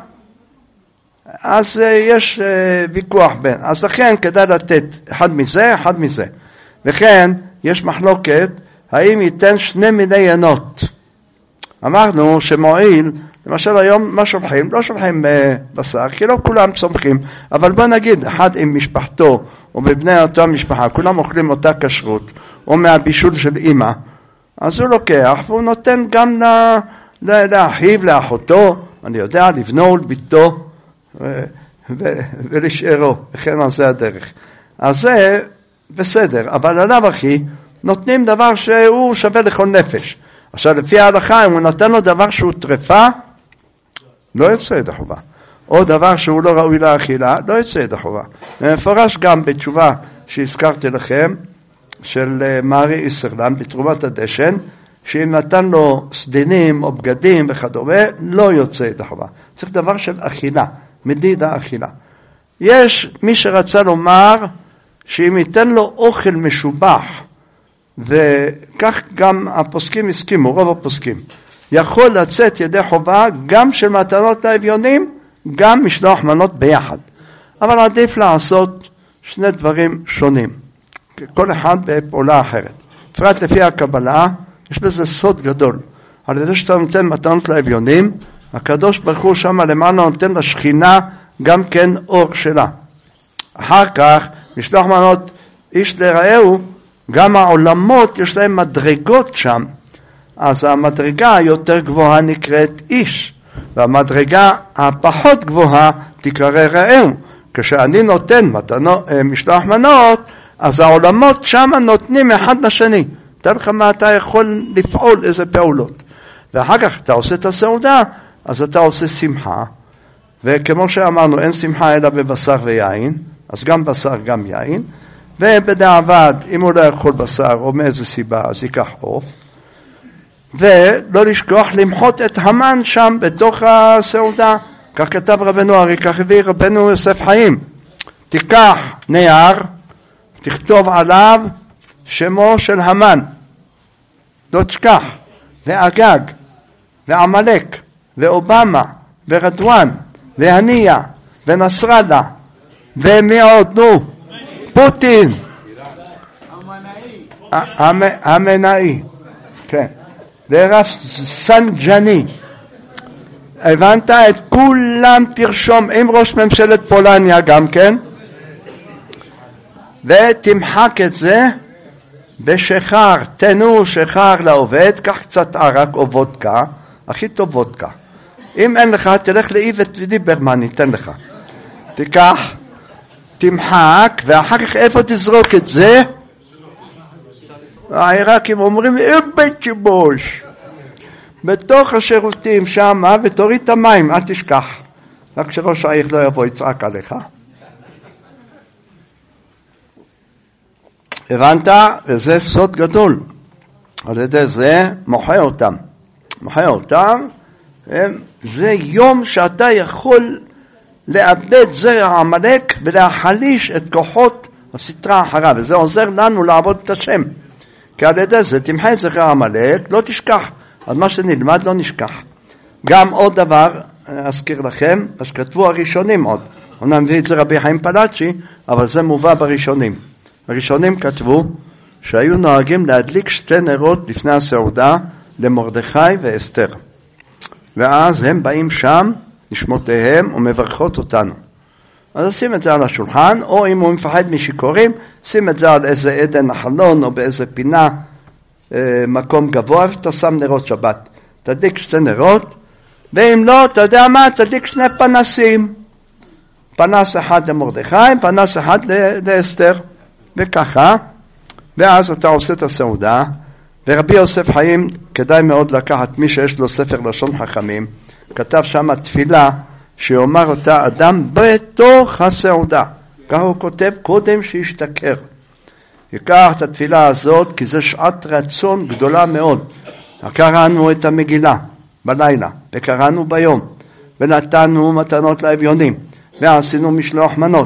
אז יש ויכוח בין. אז לכן כדאי לתת אחד מזה, אחד מזה. וכן, יש מחלוקת, האם ייתן שני מיני ינות. אמרנו שמועיל, למשל היום מה שולחים? לא שולחים בשר, כי לא כולם צומחים, אבל בוא נגיד, אחד עם משפחתו, או בבני אותה משפחה, כולם אוכלים אותה כשרות, או מהבישול של אמא, אז הוא לוקח, והוא נותן גם לה, לה, לאחיו, לאחותו, אני יודע, לבנו ולביתו, ו- ו- ולשארו, וכן על זה הדרך. אז זה בסדר, אבל עליו אחי, נותנים דבר שהוא שווה לכל נפש. עכשיו לפי ההלכה, אם הוא נתן לו דבר שהוא טרפה, לא יוצא ידי חובה. או דבר שהוא לא ראוי לאכילה, לא יוצא ידי חובה. מפורש גם בתשובה שהזכרתי לכם, של מארי איסרלנד, בתרומת הדשן, שאם נתן לו סדינים או בגדים וכדומה, לא יוצא ידי חובה. צריך דבר של אכילה, מדיד האכילה. יש מי שרצה לומר, שאם ייתן לו אוכל משובח, וכך גם הפוסקים הסכימו, רוב הפוסקים, יכול לצאת ידי חובה גם של מתנות לאביונים, גם משלוח מנות ביחד. אבל עדיף לעשות שני דברים שונים, כל אחד בפעולה אחרת. בפרט לפי הקבלה, יש בזה סוד גדול. על ידי שאתה נותן מתנות לאביונים, הקדוש ברוך הוא שם למעלה נותן לשכינה גם כן אור שלה. אחר כך, משלוח מנות איש לרעהו, גם העולמות יש להם מדרגות שם. אז המדרגה היותר גבוהה נקראת איש, והמדרגה הפחות גבוהה תקרא רעהו. כשאני נותן מתנו, משלוח מנות, אז העולמות שם נותנים אחד לשני. תן לך מה אתה יכול לפעול, איזה פעולות. ואחר כך אתה עושה את הסעודה, אז אתה עושה שמחה. וכמו שאמרנו, אין שמחה אלא בבשר ויין, אז גם בשר גם יין. ובדעבד, אם הוא לא יכול בשר או מאיזו סיבה, אז ייקח עוף. ולא לשכוח למחות את המן שם בתוך הסעודה. כך כתב רבנו ארי, כך הביא רבנו יוסף חיים. תיקח נייר, תכתוב עליו שמו של המן. לא תשכח. ואגג, ועמלק, ואובמה, ורדואן, והניה, ונסרדה, ומי עוד? נו, פוטין. המנאי. כן. ורפסנג'ני. הבנת? את כולם תרשום עם ראש ממשלת פולניה גם כן, ותמחק את זה בשחר, תנו שחר לעובד, קח קצת ערק או וודקה, הכי טוב וודקה. אם אין לך, תלך לאיווט ליברמן, ניתן לך. תיקח, תמחק, ואחר כך איפה תזרוק את זה? העיראקים אומרים, איבט שיבוש. בתוך השירותים שם, ותוריד את המים, אל תשכח. רק שראש העיר לא יבוא, יצעק עליך. הבנת? וזה סוד גדול. על ידי זה מוחה אותם. מוחה אותם, זה יום שאתה יכול לאבד זרע עמלק ולהחליש את כוחות הסתרה אחריו, וזה עוזר לנו לעבוד את השם. כי על ידי זה תמחה את זרע עמלק, לא תשכח. אז מה שנלמד לא נשכח. גם עוד דבר, אזכיר לכם, אז כתבו הראשונים עוד. אני מביא את זה רבי חיים פלאצ'י, אבל זה מובא בראשונים. הראשונים כתבו שהיו נוהגים להדליק שתי נרות לפני הסעודה למרדכי ואסתר. ואז הם באים שם, נשמותיהם, ומברכות אותנו. אז שים את זה על השולחן, או אם הוא מפחד משיקורים, שים את זה על איזה עדן החלון, או באיזה פינה, אה, מקום גבוה, ואתה שם נרות שבת. תדליק שתי נרות, ואם לא, אתה יודע מה, תדליק שני פנסים. פנס אחד למרדכי, פנס אחד לאסתר. וככה, ואז אתה עושה את הסעודה, ורבי יוסף חיים, כדאי מאוד לקחת מי שיש לו ספר לשון חכמים, כתב שם תפילה, שיאמר אותה אדם בתוך הסעודה. כך הוא כותב קודם שישתכר. ייקח את התפילה הזאת, כי זה שעת רצון גדולה מאוד. קראנו את המגילה בלילה, וקראנו ביום, ונתנו מתנות לאביונים, ועשינו משלוח מנות,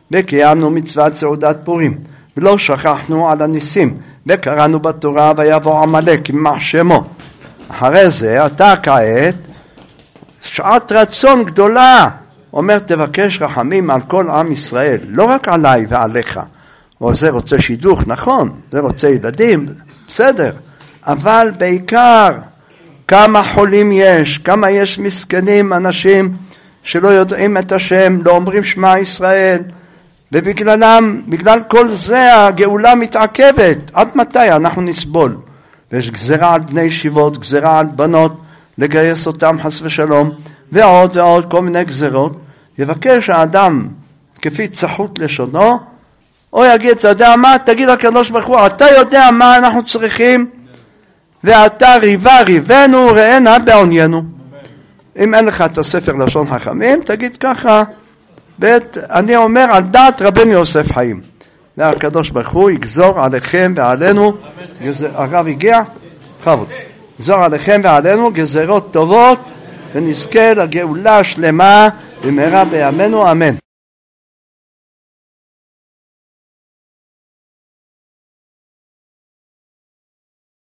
וקיימנו מצוות סעודת פורים, ולא שכחנו על הניסים, וקראנו בתורה ויבוא עמלק יימח שמו. אחרי זה אתה כעת שעת רצון גדולה, אומר תבקש רחמים על כל עם ישראל, לא רק עליי ועליך. או זה רוצה שידוך, נכון, זה רוצה ילדים, בסדר, אבל בעיקר כמה חולים יש, כמה יש מסכנים, אנשים שלא יודעים את השם, לא אומרים שמע ישראל, ובגללם, בגלל כל זה הגאולה מתעכבת. עד מתי אנחנו נסבול? ויש גזרה על בני ישיבות, גזרה על בנות, לגייס אותם חס ושלום, ועוד ועוד כל מיני גזרות. יבקש האדם כפי צחות לשונו, או יגיד, אתה יודע מה? תגיד לקדוש ברוך הוא, אתה יודע מה אנחנו צריכים, ואתה ריבה ריבנו, ראינה בעוניינו. אם אין לך את הספר לשון חכמים, תגיד ככה, בית, אני אומר על דעת רבנו יוסף חיים. והקדוש ברוך הוא יגזור עליכם ועלינו, גזר, הרב הגיע, חבוד, יגזור עליכם ועלינו גזרות טובות, ונזכה לגאולה שלמה במהרה בימינו, אמן.